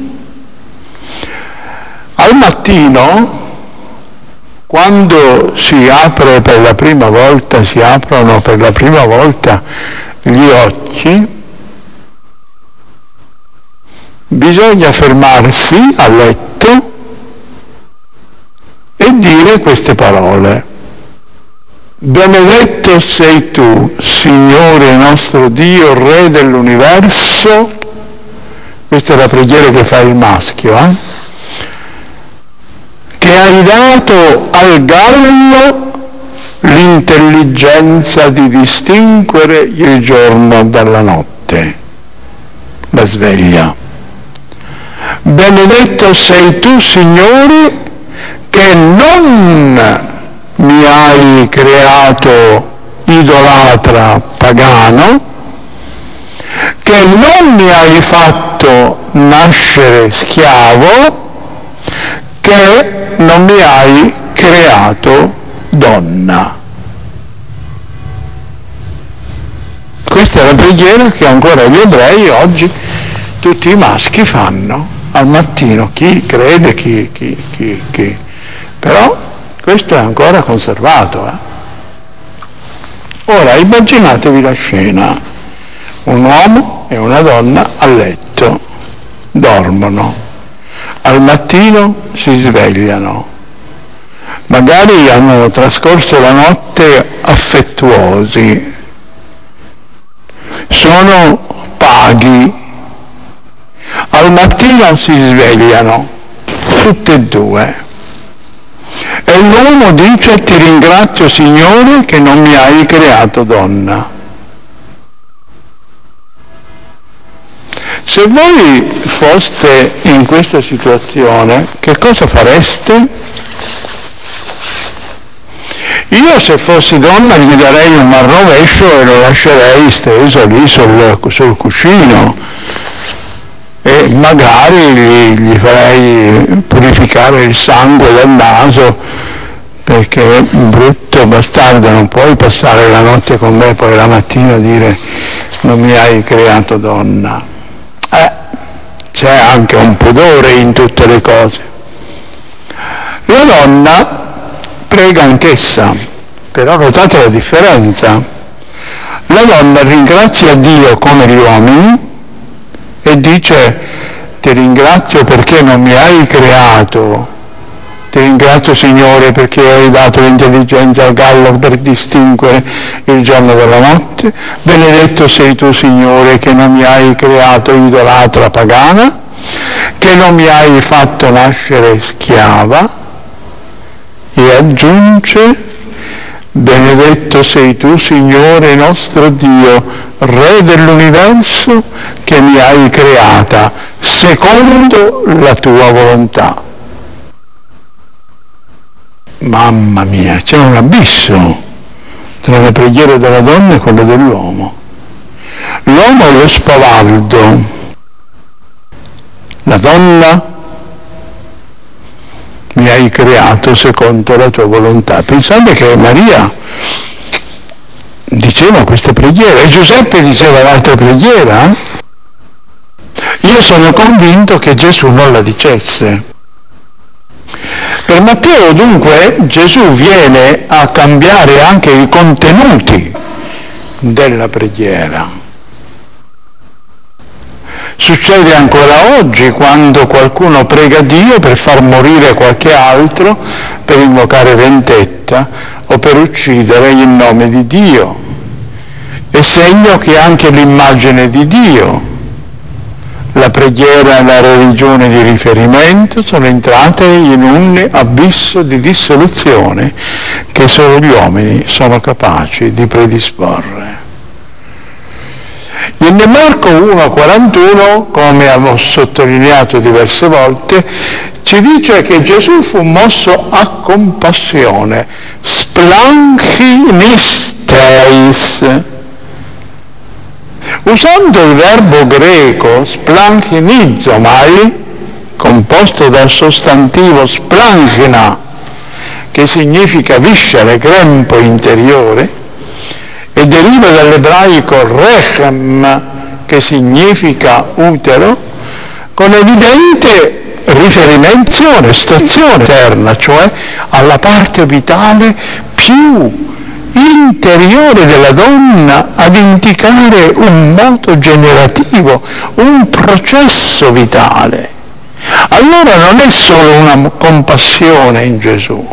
Speaker 1: Al mattino, quando si apre per la prima volta, si aprono per la prima volta gli occhi, bisogna fermarsi a letto e dire queste parole. Benedetto sei tu, Signore nostro Dio, Re dell'universo, questa è la preghiera che fa il maschio, eh? Che hai dato al gallo l'intelligenza di distinguere il giorno dalla notte, la sveglia. Benedetto sei tu, Signore, che non mi hai creato idolatra pagano, che non mi hai fatto nascere schiavo, che non mi hai creato donna. Questa è la preghiera che ancora gli ebrei oggi tutti i maschi fanno al mattino, chi crede, chi, chi, chi, chi. Però questo è ancora conservato. Eh? Ora immaginatevi la scena, un uomo e una donna a letto, dormono, al mattino si svegliano, magari hanno trascorso la notte affettuosi, sono paghi, al mattino si svegliano, tutte e due. E l'uomo dice: ti ringrazio, Signore, che non mi hai creato donna. Se voi foste in questa situazione, che cosa fareste? Io, se fossi donna, gli darei un marrovescio e lo lascerei steso lì sul, sul cuscino e magari gli, gli farei purificare il sangue dal naso, perché brutto bastardo, non puoi passare la notte con me e poi la mattina dire non mi hai creato donna. Eh, c'è anche un pudore in tutte le cose. La donna prega anch'essa, però notate la differenza. La donna ringrazia Dio come gli uomini e dice: ti ringrazio perché non mi hai creato, ti ringrazio, Signore, perché hai dato l'intelligenza al gallo per distinguere il giorno dalla notte, benedetto sei tu, Signore, che non mi hai creato idolatra pagana, che non mi hai fatto nascere schiava, e aggiunge: benedetto sei tu, Signore nostro Dio, Re dell'universo, che mi hai creata secondo la tua volontà. Mamma mia, c'è un abisso tra la preghiera della donna e quella dell'uomo. L'uomo è lo spavaldo, la donna: mi hai creato secondo la tua volontà. Pensate che Maria diceva questa preghiera e Giuseppe diceva l'altra preghiera. Io sono convinto che Gesù non la dicesse. Per Matteo, dunque, Gesù viene a cambiare anche i contenuti della preghiera. Succede ancora oggi quando qualcuno prega Dio per far morire qualche altro, per invocare vendetta o per uccidere in nome di Dio. È segno che anche l'immagine di Dio, la preghiera e la religione di riferimento sono entrate in un abisso di dissoluzione che solo gli uomini sono capaci di predisporre. In Marco uno quarantuno, come avevo sottolineato diverse volte, ci dice che Gesù fu mosso a compassione, splanchinisteis. Usando il verbo greco splanchinizzomai, composto dal sostantivo splanchina, che significa viscere, grembo interiore, e deriva dall'ebraico rechem, che significa utero, con evidente riferimento, stazione eterna, cioè alla parte vitale più interiore della donna, ad indicare un moto generativo, un processo vitale. Allora non è solo una compassione in Gesù,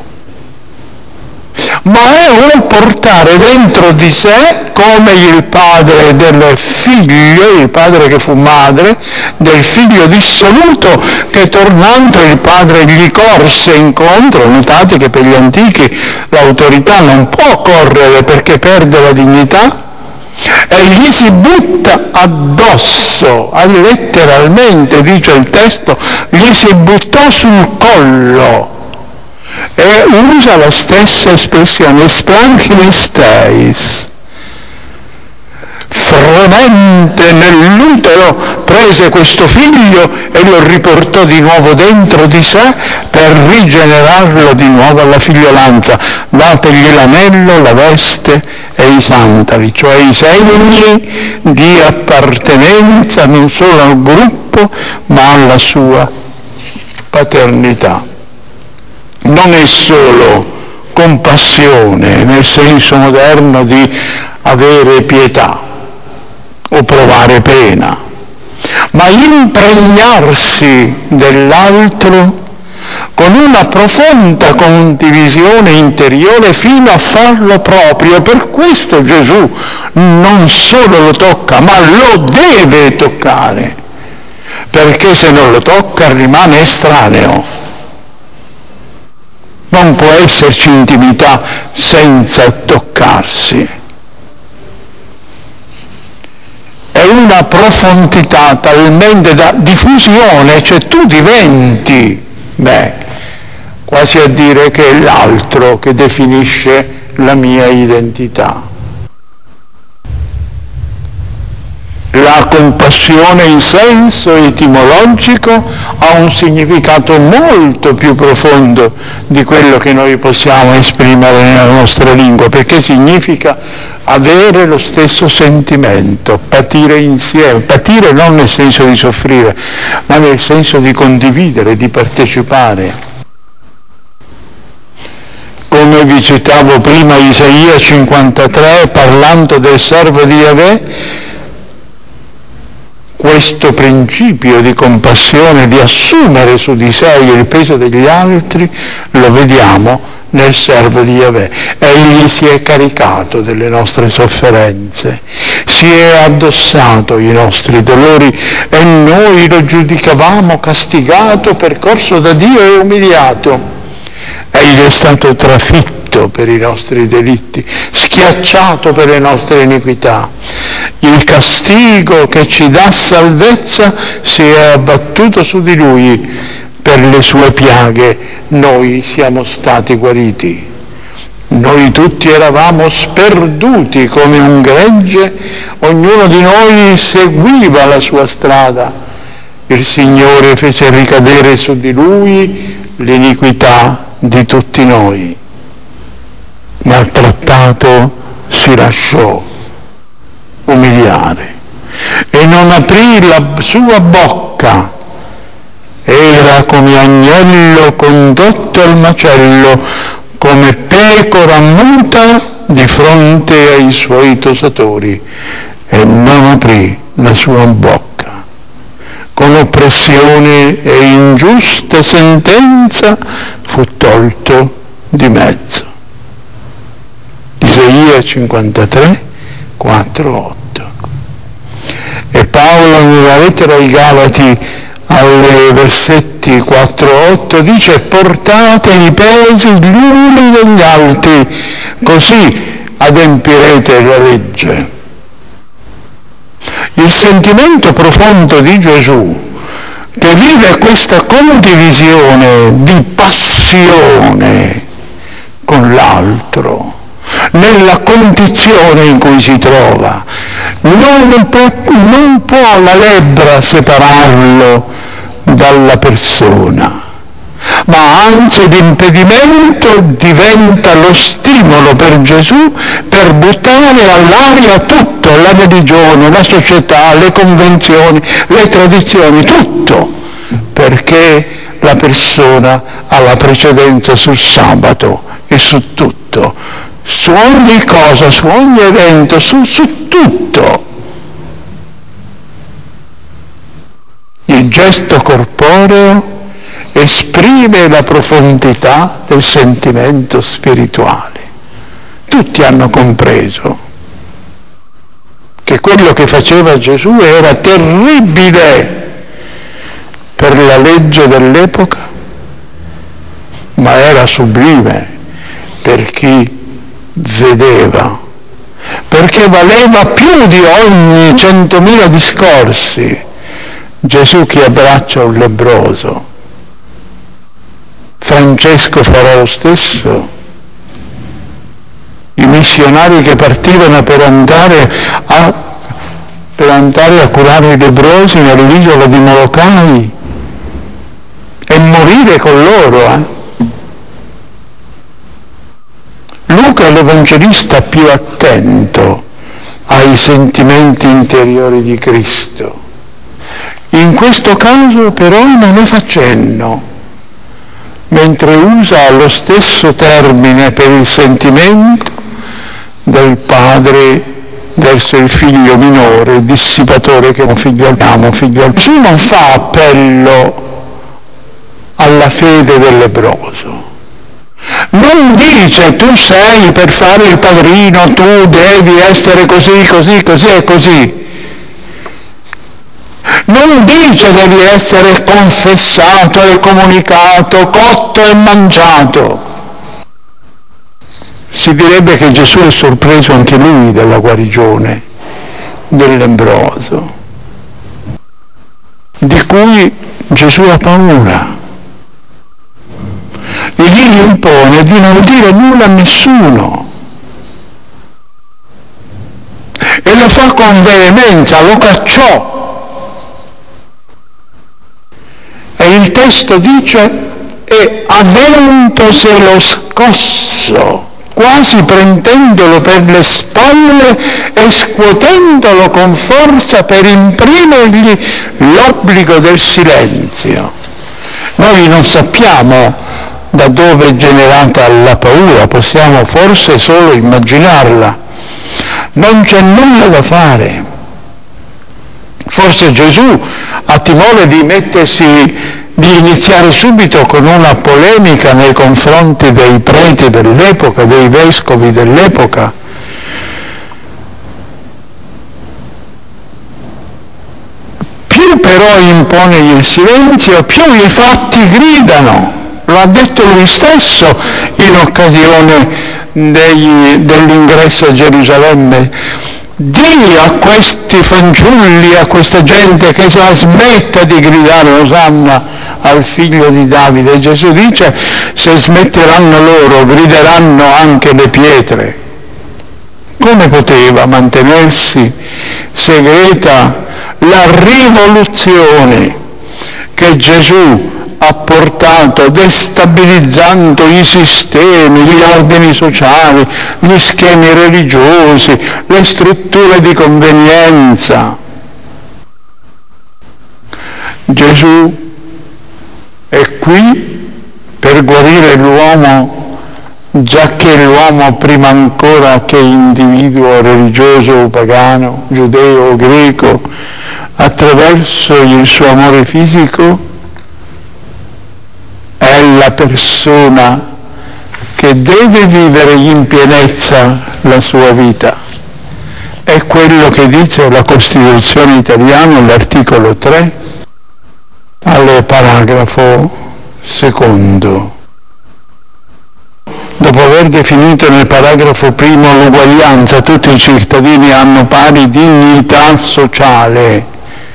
Speaker 1: ma è un portare dentro di sé, come il padre del figlio, il padre che fu madre, del figlio dissoluto che tornando il padre gli corse incontro. Notate che per gli antichi l'autorità non può correre perché perde la dignità, e gli si butta addosso, letteralmente dice il testo, gli si buttò sul collo, e usa la stessa espressione, splanchinis teis, fremente nell'utero prese questo figlio e lo riportò di nuovo dentro di sé per rigenerarlo di nuovo alla figliolanza, dategli l'anello, la veste e i sandali, cioè i segni di appartenenza non solo al gruppo ma alla sua paternità. Non è solo compassione nel senso moderno di avere pietà o provare pena, ma impregnarsi dell'altro con una profonda condivisione interiore fino a farlo proprio. Per questo Gesù non solo lo tocca, ma lo deve toccare, perché se non lo tocca rimane estraneo. Non può esserci intimità senza toccarsi. È una profondità talmente da diffusione, cioè tu diventi, beh, quasi a dire che è l'altro che definisce la mia identità. La compassione in senso etimologico ha un significato molto più profondo di quello che noi possiamo esprimere nella nostra lingua, perché significa avere lo stesso sentimento, patire insieme, patire non nel senso di soffrire, ma nel senso di condividere, di partecipare. Come vi citavo prima Isaia cinquantatré, parlando del servo di Yahweh, questo principio di compassione, di assumere su di sé il peso degli altri, lo vediamo nel servo di Yahweh. Egli si è caricato delle nostre sofferenze, si è addossato i nostri dolori e noi lo giudicavamo castigato, percorso da Dio e umiliato. Egli è stato trafitto per i nostri delitti, schiacciato per le nostre iniquità. Il castigo che ci dà salvezza si è abbattuto su di lui, per le sue piaghe noi siamo stati guariti. Noi tutti eravamo sperduti come un gregge, ognuno di noi seguiva la sua strada. Il Signore fece ricadere su di lui l'iniquità di tutti noi. Maltrattato si lasciò umiliare e non aprì la sua bocca, era come agnello condotto al macello, come pecora muta di fronte ai suoi tosatori, e non aprì la sua bocca. Con oppressione e ingiusta sentenza fu tolto di mezzo. Isaia cinquantatré, quattro, otto. E Paolo nella lettera ai Galati, ai versetti quattro otto, dice: portate i pesi gli uni degli altri, così adempirete la legge. Il sentimento profondo di Gesù, che vive questa condivisione di passione con l'altro, nella condizione in cui si trova, non può, non può la lebbra separarlo dalla persona, ma anzi l'impedimento diventa lo stimolo per Gesù per buttare all'aria tutto, la religione, la società, le convenzioni, le tradizioni, tutto, perché la persona ha la precedenza sul sabato e su tutto, su ogni cosa, su ogni evento, su, su tutto. Il gesto corporeo esprime la profondità del sentimento spirituale. Tutti hanno compreso che quello che faceva Gesù era terribile, legge dell'epoca, ma era sublime per chi vedeva, perché valeva più di ogni centomila discorsi. Gesù che abbraccia un lebbroso, Francesco farà lo stesso, i missionari che partivano per andare a, per andare a curare i lebbrosi nell'isola di Molokai e morire con loro. Eh? Luca è l'evangelista più attento ai sentimenti interiori di Cristo. In questo caso però non ne fa cenno, mentre usa lo stesso termine per il sentimento del padre verso il figlio minore, il dissipatore che è un figlio abbiamo, figlio al... Gesù non fa appello alla fede del lebbroso. Non dice tu sei per fare il padrino, tu devi essere così, così, così e così. Non dice devi essere confessato e comunicato, cotto e mangiato. Si direbbe che Gesù è sorpreso anche lui dalla guarigione del lebbroso, di cui Gesù ha paura. E gli impone di non dire nulla a nessuno. E lo fa con veemenza, lo cacciò. E il testo dice, e aventoselo scosso, quasi prendendolo per le spalle e scuotendolo con forza per imprimergli l'obbligo del silenzio. Noi non sappiamo da dove è generata la paura, possiamo forse solo immaginarla. Non c'è nulla da fare. Forse Gesù ha timore di mettersi, di iniziare subito con una polemica nei confronti dei preti dell'epoca, dei vescovi dell'epoca. Più però impone il silenzio, più i fatti gridano. Lo ha detto lui stesso in occasione degli, dell'ingresso a Gerusalemme. Dì a questi fanciulli, a questa gente che la smetta di gridare Osanna al figlio di Davide. Gesù dice, se smetteranno loro, grideranno anche le pietre. Come poteva mantenersi segreta la rivoluzione che Gesù ha portato destabilizzando i sistemi, gli ordini sociali, gli schemi religiosi, le strutture di convenienza? Gesù è qui per guarire l'uomo, giacché l'uomo prima ancora che individuo religioso o pagano, giudeo o greco, attraverso il suo amore fisico, è la persona che deve vivere in pienezza la sua vita. È quello che dice la Costituzione italiana, l'articolo tre, al paragrafo secondo. Dopo aver definito nel paragrafo primo l'uguaglianza, tutti i cittadini hanno pari dignità sociale.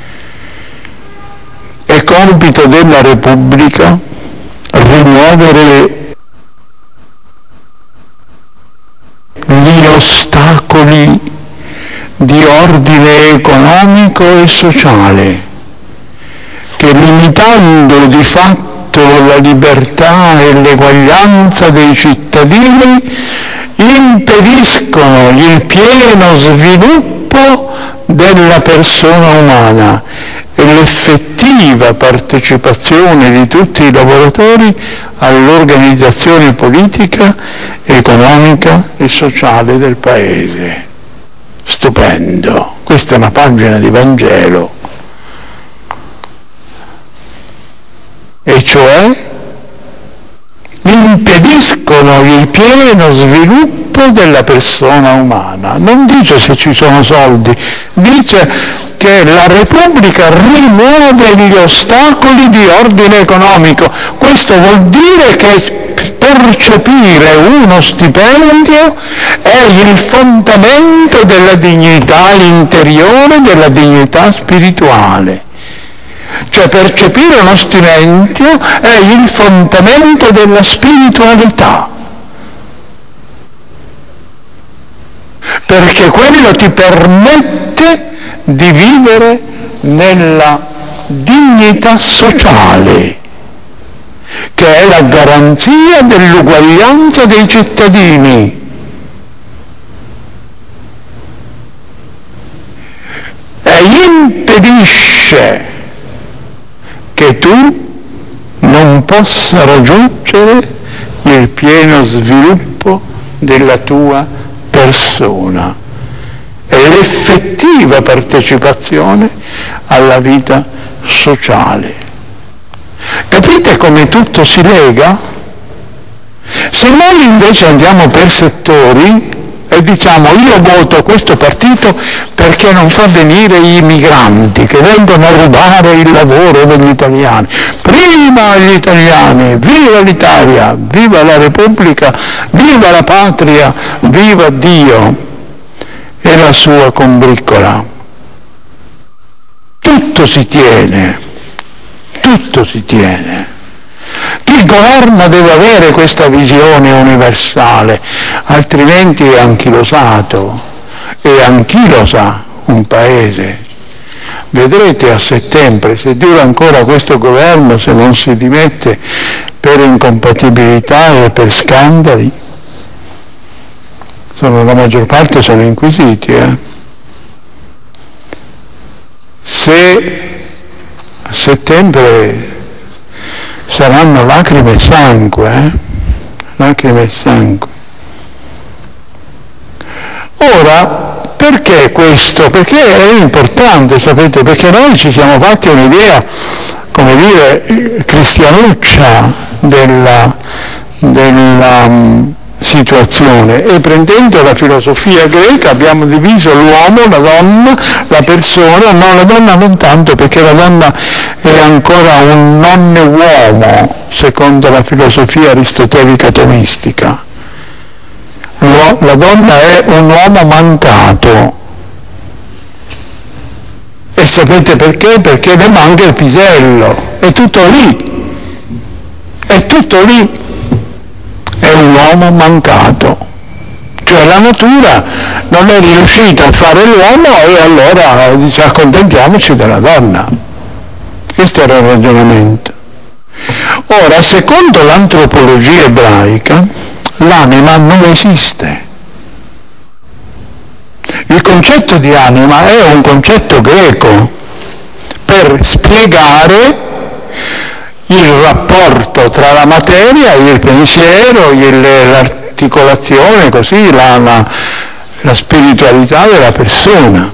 Speaker 1: È compito della Repubblica rimuovere gli ostacoli di ordine economico e sociale che, limitando di fatto la libertà e l'eguaglianza dei cittadini, impediscono il pieno sviluppo della persona umana e l'effettiva partecipazione di tutti i lavoratori all'organizzazione politica, economica e sociale del Paese. Stupendo. Questa è una pagina di Vangelo. E cioè impediscono il pieno sviluppo della persona umana. Non dice se ci sono soldi, dice che la Repubblica rimuove gli ostacoli di ordine economico. Questo vuol dire che percepire uno stipendio è il fondamento della dignità interiore, della dignità spirituale. Cioè percepire uno stipendio è il fondamento della spiritualità, perché quello ti permette di vivere nella dignità sociale, che è la garanzia dell'uguaglianza dei cittadini. E impedisce che tu non possa raggiungere il pieno sviluppo della tua persona e l'effettiva partecipazione alla vita sociale. Capite come tutto si lega? Se noi invece andiamo per settori e diciamo io voto questo partito perché non fa venire i migranti che vengono a rubare il lavoro degli italiani, prima gli italiani, viva l'Italia, viva la Repubblica, viva la patria, viva Dio e la sua combriccola. Tutto si tiene, tutto si tiene. Chi governa deve avere questa visione universale, altrimenti è anchilosato, e anchilosa un paese. Vedrete a settembre, se dura ancora questo governo, se non si dimette per incompatibilità e per scandali, sono, la maggior parte sono inquisiti. Eh? Se a settembre saranno lacrime e sangue, eh? lacrime e sangue. Ora, perché questo? Perché è importante, sapete, perché noi ci siamo fatti un'idea, come dire, cristianuccia della, della um, situazione, e prendendo la filosofia greca abbiamo diviso l'uomo, la donna, la persona, no, la donna non tanto, perché la donna è ancora un nonne uomo, secondo la filosofia aristotelica tomistica. La donna è un uomo mancato. E sapete perché? Perché le manca il pisello. È tutto lì. È tutto lì. È un uomo mancato. Cioè la natura non è riuscita a fare l'uomo e allora dice accontentiamoci della donna. Questo era il ragionamento. Ora, secondo l'antropologia ebraica, l'anima non esiste. Il concetto di anima è un concetto greco per spiegare il rapporto tra la materia, il pensiero, il, l'articolazione, così, la, la, la spiritualità della persona.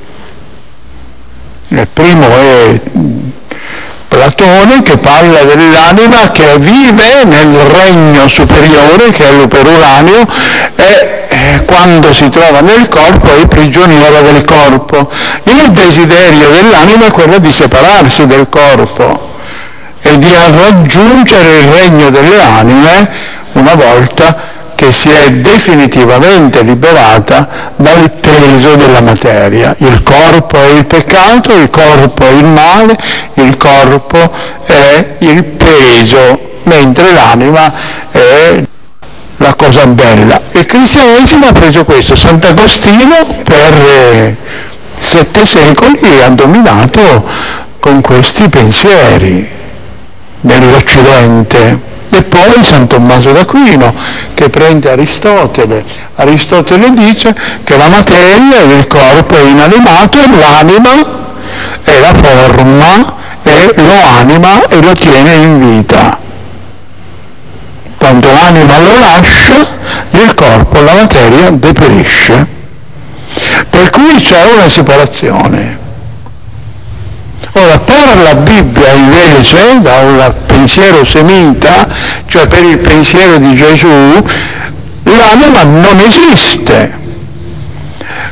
Speaker 1: Il primo è Platone, che parla dell'anima che vive nel regno superiore, che è l'uperuranio, e eh, quando si trova nel corpo è prigioniera del corpo. Il desiderio dell'anima è quello di separarsi del corpo e di raggiungere il regno delle anime una volta che si è definitivamente liberata dal peso della materia. Il corpo è il peccato, il corpo è il male, il corpo è il peso, mentre l'anima è la cosa bella. Il cristianesimo ha preso questo. Sant'Agostino per eh, sette secoli ha dominato con questi pensieri nell'Occidente. E poi San Tommaso d'Aquino, che prende Aristotele. Aristotele dice che la materia e il corpo è inanimato e l'anima è la forma e lo anima e lo tiene in vita. Quando l'anima lo lascia, il corpo, la materia, deperisce. Per cui c'è una separazione. Ora, per la Bibbia invece, da un pensiero semita, cioè per il pensiero di Gesù, l'anima non esiste.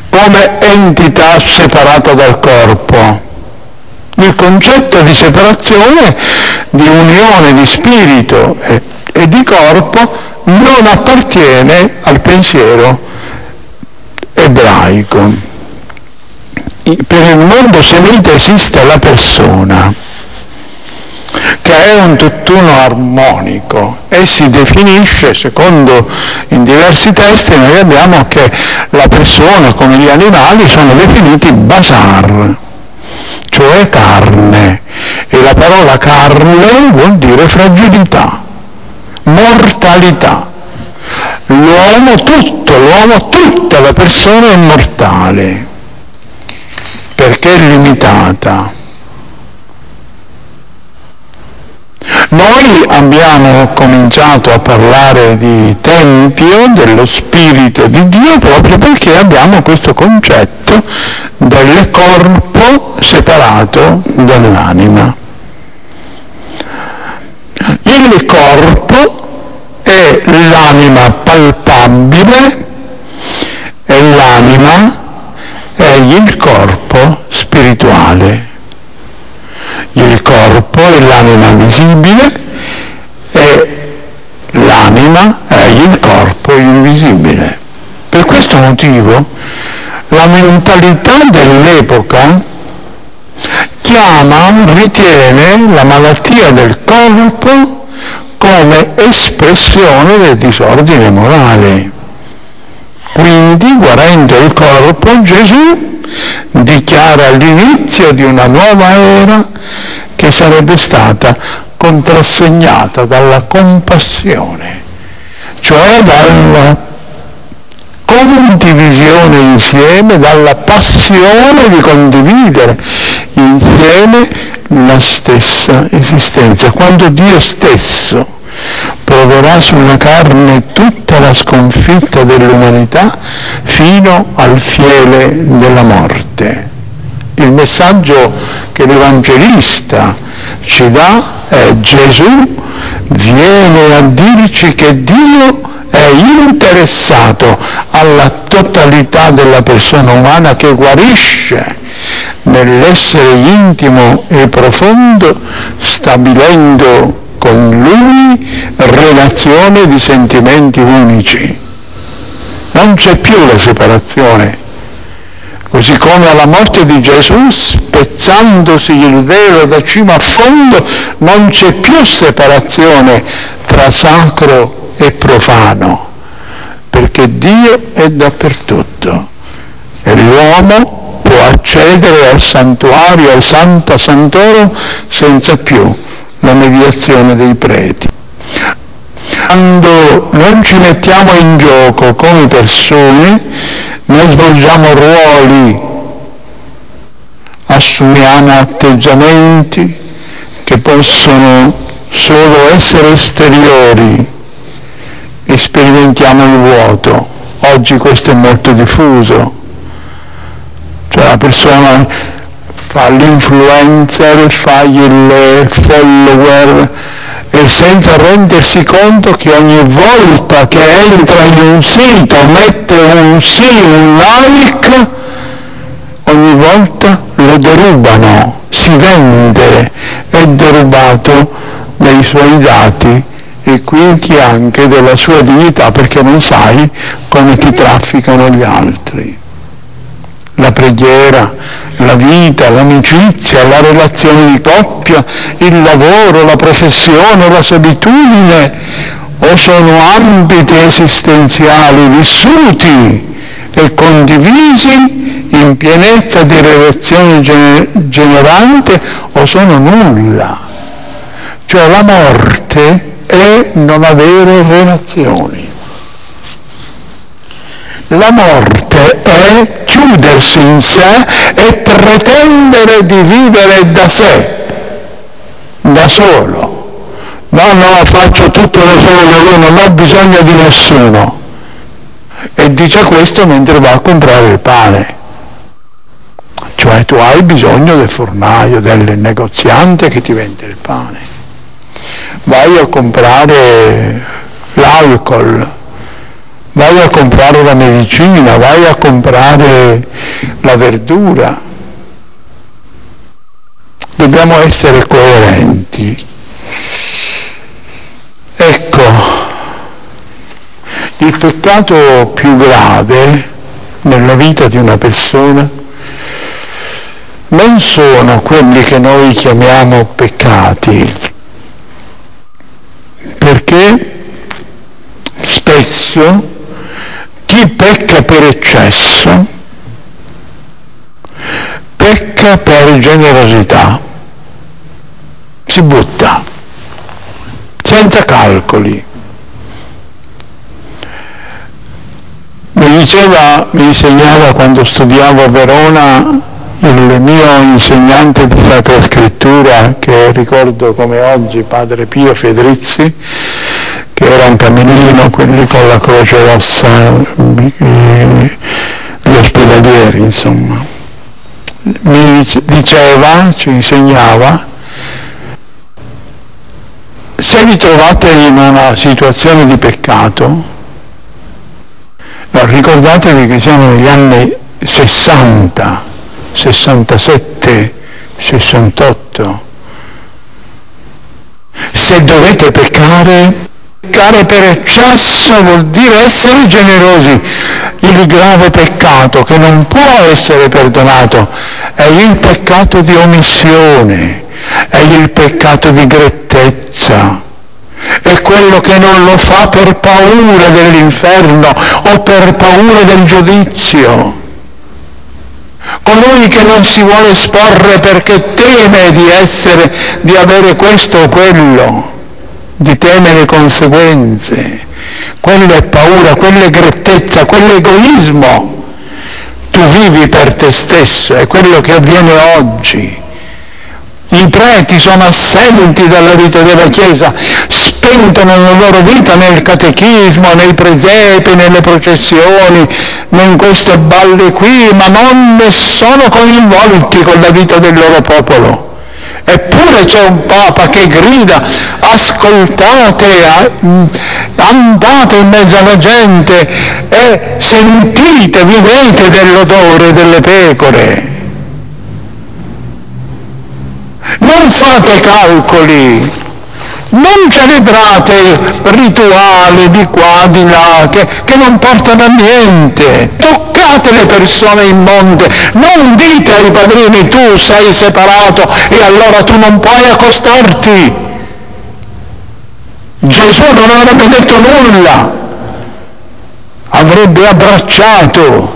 Speaker 1: come entità separata dal corpo. Il concetto di separazione, di unione di spirito e, e di corpo non appartiene al pensiero ebraico. Per il mondo semita esiste la persona, che è un tutt'uno armonico e si definisce, secondo in diversi testi noi abbiamo che la persona come gli animali sono definiti basar, cioè carne, e la parola carne vuol dire fragilità, mortalità. L'uomo tutto, l'uomo tutta la persona è mortale, perché è limitata. Noi abbiamo cominciato a parlare di tempio, dello Spirito di Dio, proprio perché abbiamo questo concetto del corpo separato dall'anima. Il corpo è l'anima palpabile e l'anima è il corpo spirituale. Il corpo è l'anima visibile e l'anima è il corpo invisibile. Per questo motivo la mentalità dell'epoca chiama, ritiene la malattia del corpo come espressione del disordine morale. Quindi, guarendo il corpo, Gesù dichiara l'inizio di una nuova era che sarebbe stata contrassegnata dalla compassione, cioè dalla condivisione insieme, dalla passione di condividere insieme la stessa esistenza. Quando Dio stesso proverà sulla carne tutta la sconfitta dell'umanità fino al fiele della morte. Il messaggio che l'Evangelista ci dà è: Gesù viene a dirci che Dio è interessato alla totalità della persona umana, che guarisce nell'essere intimo e profondo, stabilendo con Lui relazione di sentimenti unici. Non c'è più la separazione. Così come alla morte di Gesù, spezzandosi il velo da cima a fondo, non c'è più separazione tra sacro e profano, perché Dio è dappertutto e l'uomo può accedere al santuario, al Santa Santorum, senza più la mediazione dei preti. Quando non ci mettiamo in gioco come persone, noi svolgiamo ruoli, assumiamo atteggiamenti che possono solo essere esteriori e sperimentiamo il vuoto. Oggi questo è molto diffuso, cioè la persona fa l'influencer, fa il follower, e senza rendersi conto che ogni volta che entra in un sito, mette un sì, un like, ogni volta lo derubano, si vende, è derubato dei suoi dati e quindi anche della sua dignità, perché non sai come ti trafficano gli altri. La preghiera, la vita, l'amicizia, la relazione di coppia, il lavoro, la professione, la solitudine, o sono ambiti esistenziali vissuti e condivisi in pienezza di relazione generante, o sono nulla. Cioè la morte è non avere relazioni. La morte è chiudersi in sé e pretendere di vivere da sé, da solo. No, no, faccio tutto da solo, io non ho bisogno di nessuno. E dice questo mentre va a comprare il pane. Cioè tu hai bisogno del fornaio, del negoziante che ti vende il pane. Vai a comprare l'alcol, vai a comprare la medicina, vai a comprare la verdura. Dobbiamo essere coerenti. Ecco, il peccato più grave nella vita di una persona non sono quelli che noi chiamiamo peccati, perché spesso chi pecca per eccesso pecca per generosità, si butta senza calcoli. Mi diceva, mi insegnava quando studiavo a Verona il mio insegnante di Sacra Scrittura, che ricordo come oggi, padre Pio Fedrizzi, che era un camminino, quelli con la Croce Rossa, gli ospedalieri, insomma. Mi diceva, ci insegnava, se vi trovate in una situazione di peccato, no, ricordatevi che siamo negli anni sessanta, sessantasette, sessantotto. Se dovete peccare, peccare per eccesso vuol dire essere generosi. Il grave peccato che non può essere perdonato è il peccato di omissione, è il peccato di grettezza. È quello che non lo fa per paura dell'inferno o per paura del giudizio. Colui che non si vuole esporre perché teme di essere, di avere questo o quello, di teme le conseguenze. Quella è paura, quella è grettezza, quello è egoismo. Tu vivi per te stesso, è quello che avviene oggi. I preti sono assenti dalla vita della Chiesa, spentono la loro vita nel catechismo, nei presepi, nelle processioni, in queste balle qui, ma non ne sono coinvolti con la vita del loro popolo. Eppure c'è un Papa che grida: ascoltate, andate in mezzo alla gente e sentite, vivete dell'odore delle pecore. Non fate calcoli, non celebrate rituali di qua, di là, che, che non portano a niente. Toccate le persone immonde, non dite ai padrini tu sei separato e allora tu non puoi accostarti. Gesù non avrebbe detto nulla, avrebbe abbracciato.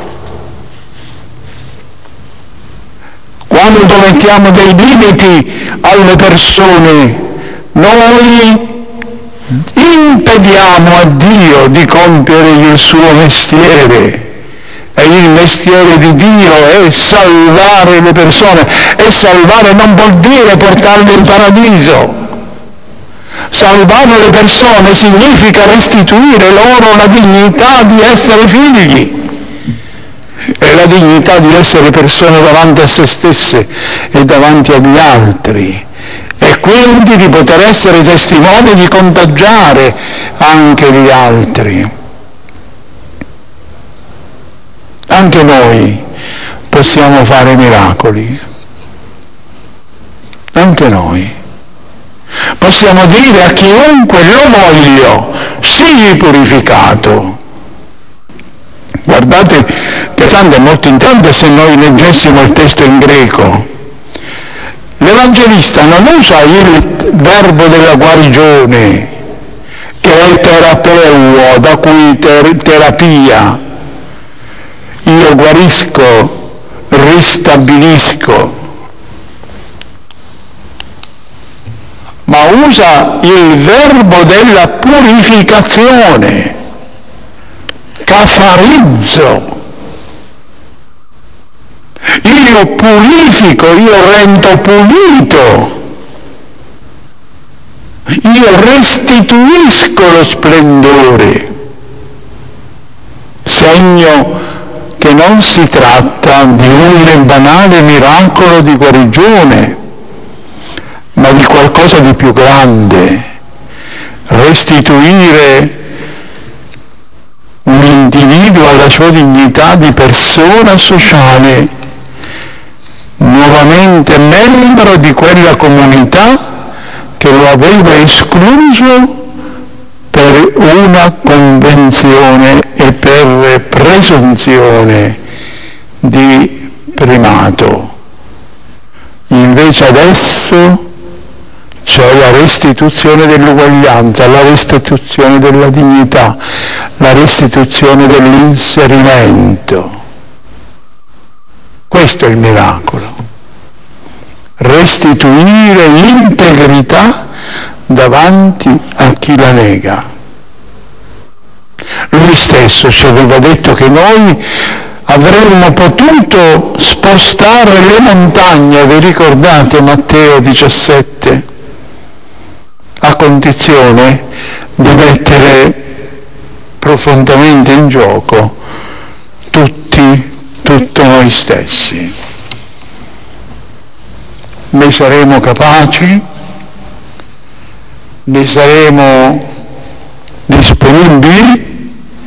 Speaker 1: Quando mettiamo dei limiti alle persone, noi impediamo a Dio di compiere il suo mestiere. E il mestiere di Dio è salvare le persone, e salvare non vuol dire portarle in paradiso. Salvare le persone significa restituire loro la dignità di essere figli e la dignità di essere persone davanti a se stesse e davanti agli altri, e quindi di poter essere testimoni, di contagiare anche gli altri. Anche noi possiamo fare miracoli, anche noi. Possiamo dire a chiunque lo voglio, sii purificato. Guardate che è molto interessante se noi leggessimo il testo in greco. L'Evangelista non usa il verbo della guarigione, che è terapeuo, da cui ter- terapia. Io guarisco, ristabilisco. Ma usa il verbo della purificazione, cafarizzo. Io purifico, io rendo pulito, io restituisco lo splendore, segno che non si tratta di un banale miracolo di guarigione, ma di qualcosa di più grande. Restituire un sua dignità di persona sociale, nuovamente membro di quella comunità che lo aveva escluso per una convenzione e per presunzione di primato. Invece adesso c'è la restituzione dell'uguaglianza, la restituzione della dignità, la restituzione dell'inserimento. Questo è il miracolo. Restituire l'integrità davanti a chi la nega. Lui stesso ci aveva detto che noi avremmo potuto spostare le montagne, vi ricordate Matteo diciassette? A condizione di mettere profondamente in gioco tutti, tutto noi stessi. Ne saremo capaci? Ne saremo disponibili?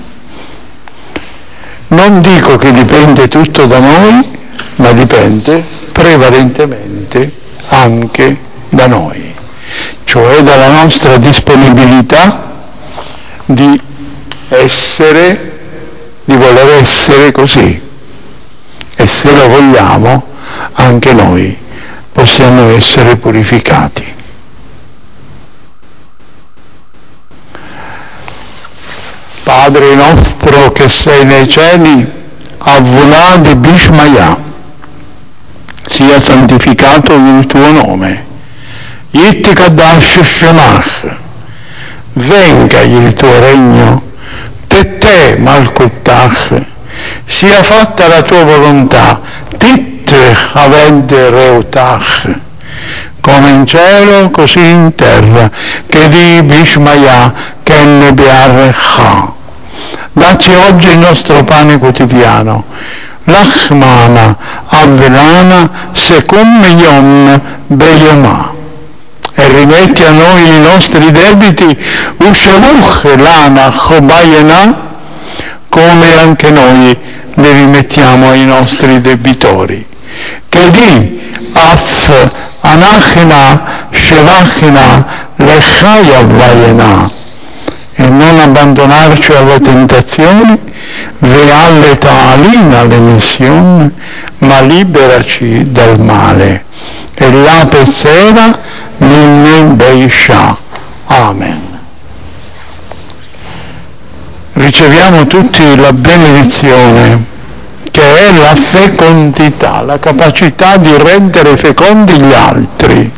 Speaker 1: Non dico che dipende tutto da noi, ma dipende prevalentemente anche da noi, cioè dalla nostra disponibilità di essere, di voler essere così. E se lo vogliamo, anche noi possiamo essere purificati. Padre nostro che sei nei cieli, avvunadi bishmaya, sia santificato il tuo nome. Yittikadash shemach, venga il tuo regno, tete malkuttach, sia fatta la tua volontà, tit aved reutach, come in cielo così in terra, che di bishmaya che ne bearcha. Dacci oggi il nostro pane quotidiano, l'achmana avvelana secum yom beyoma, e rimetti a noi i nostri debiti, ushavuch lana chobayena, come anche noi li rimettiamo ai nostri debitori. Che di af anachina shevachina lechaya vayena, e non abbandonarci alle tentazioni, vealle ta'alina le missioni, ma liberaci dal male. E la pezzera minne beisha. Amen. Riceviamo tutti la benedizione, che è la fecondità, la capacità di rendere fecondi gli altri.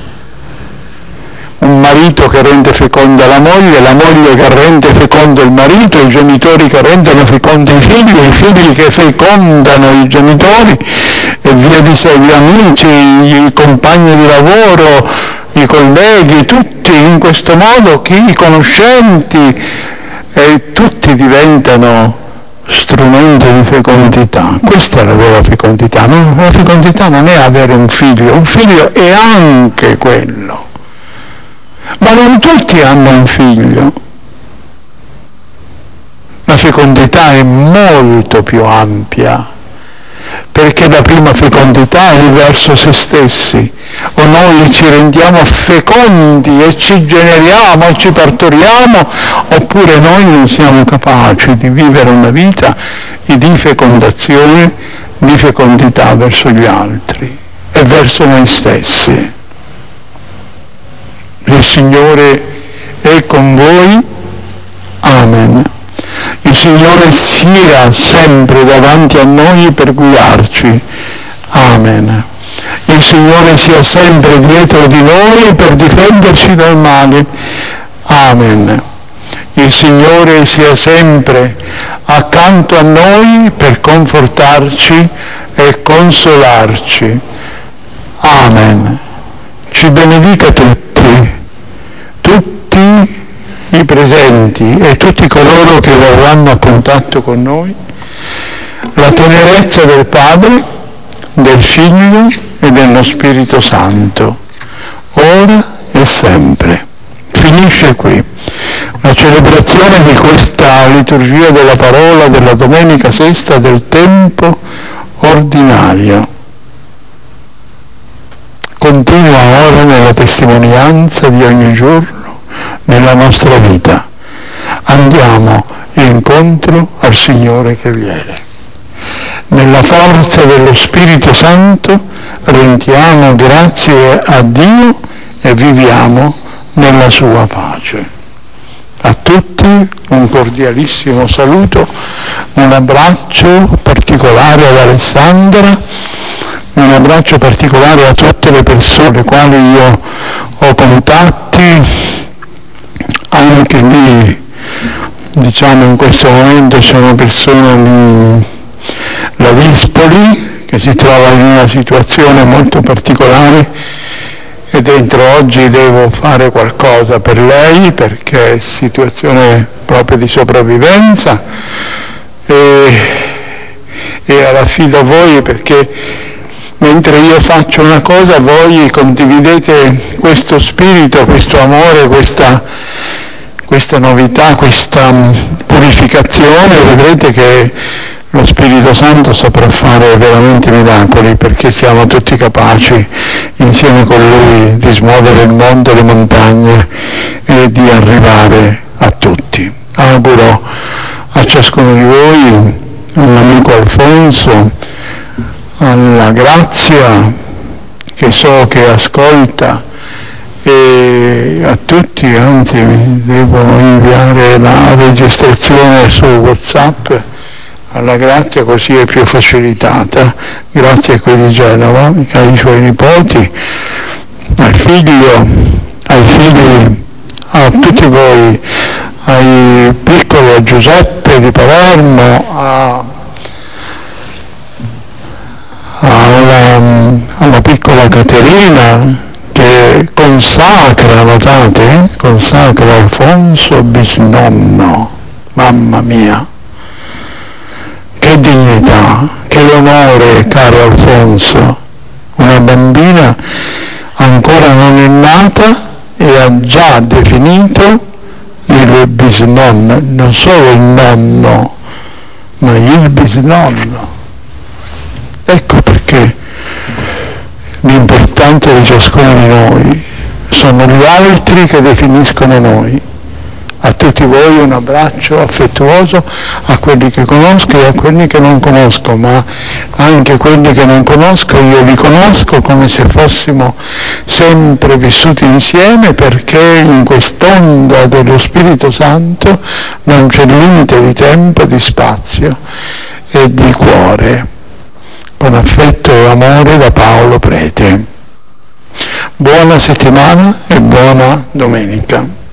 Speaker 1: Un marito che rende feconda la moglie, la moglie che rende fecondo il marito, i genitori che rendono fecondi i figli, i figli che fecondano i genitori, e via di sé, gli amici, i compagni di lavoro, i colleghi, tutti in questo modo, chi, i conoscenti, e tutti diventano strumento di fecondità. Questa è la vera fecondità. No? La fecondità non è avere un figlio, un figlio è anche quello. Ma non tutti hanno un figlio. La fecondità è molto più ampia, perché la prima fecondità è verso se stessi. O noi ci rendiamo fecondi e ci generiamo e ci partoriamo, oppure noi non siamo capaci di vivere una vita di fecondazione, di fecondità verso gli altri e verso noi stessi. Il Signore è con voi. Amen. Il Signore sia sempre davanti a noi per guidarci. Amen. Il Signore sia sempre dietro di noi per difenderci dal male. Amen. Il Signore sia sempre accanto a noi per confortarci e consolarci. Amen. Ci benedica tutti, tutti i presenti e tutti coloro che verranno a contatto con noi, la tenerezza del Padre, del Figlio e dello Spirito Santo, ora e sempre. Finisce qui. la celebrazione di questa liturgia della parola della domenica sesta del tempo ordinario continua ora nella testimonianza di ogni giorno nella nostra vita. Andiamo incontro al Signore che viene. Nella forza dello Spirito Santo rendiamo grazie a Dio e viviamo nella sua pace. A tutti un cordialissimo saluto, un abbraccio particolare ad Alessandra, un abbraccio particolare a tutte le persone le quali io ho contatti, anche di, diciamo in questo momento sono persone di Ladispoli che si trova in una situazione molto particolare e dentro oggi devo fare qualcosa per lei perché è situazione proprio di sopravvivenza e, e alla affido a voi perché mentre io faccio una cosa voi condividete questo spirito, questo amore, questa, questa novità, questa purificazione, vedrete che lo Spirito Santo saprà fare veramente miracoli perché siamo tutti capaci insieme con Lui di smuovere il mondo, le montagne e di arrivare a tutti. Auguro a ciascuno di voi, all'amico Alfonso, alla Grazia che so che ascolta e a tutti, anzi devo inviare la registrazione su WhatsApp alla Grazia così è più facilitata, grazie a quelli di Genova, ai suoi nipoti, al figlio, ai figli, a tutti voi, ai piccoli, a Giuseppe di Palermo, a, alla, alla piccola Caterina che consacra, notate, consacra Alfonso bisnonno, mamma mia. Che dignità, che onore, caro Alfonso, una bambina ancora non è nata e ha già definito il bisnonno, non solo il nonno, ma il bisnonno. Ecco perché l'importante di ciascuno di noi sono gli altri che definiscono noi. A tutti voi un abbraccio affettuoso, a quelli che conosco e a quelli che non conosco, ma anche quelli che non conosco io li conosco come se fossimo sempre vissuti insieme perché in quest'onda dello Spirito Santo non c'è limite di tempo, di spazio e di cuore. Con affetto e amore da Paolo Prete. Buona settimana e buona domenica.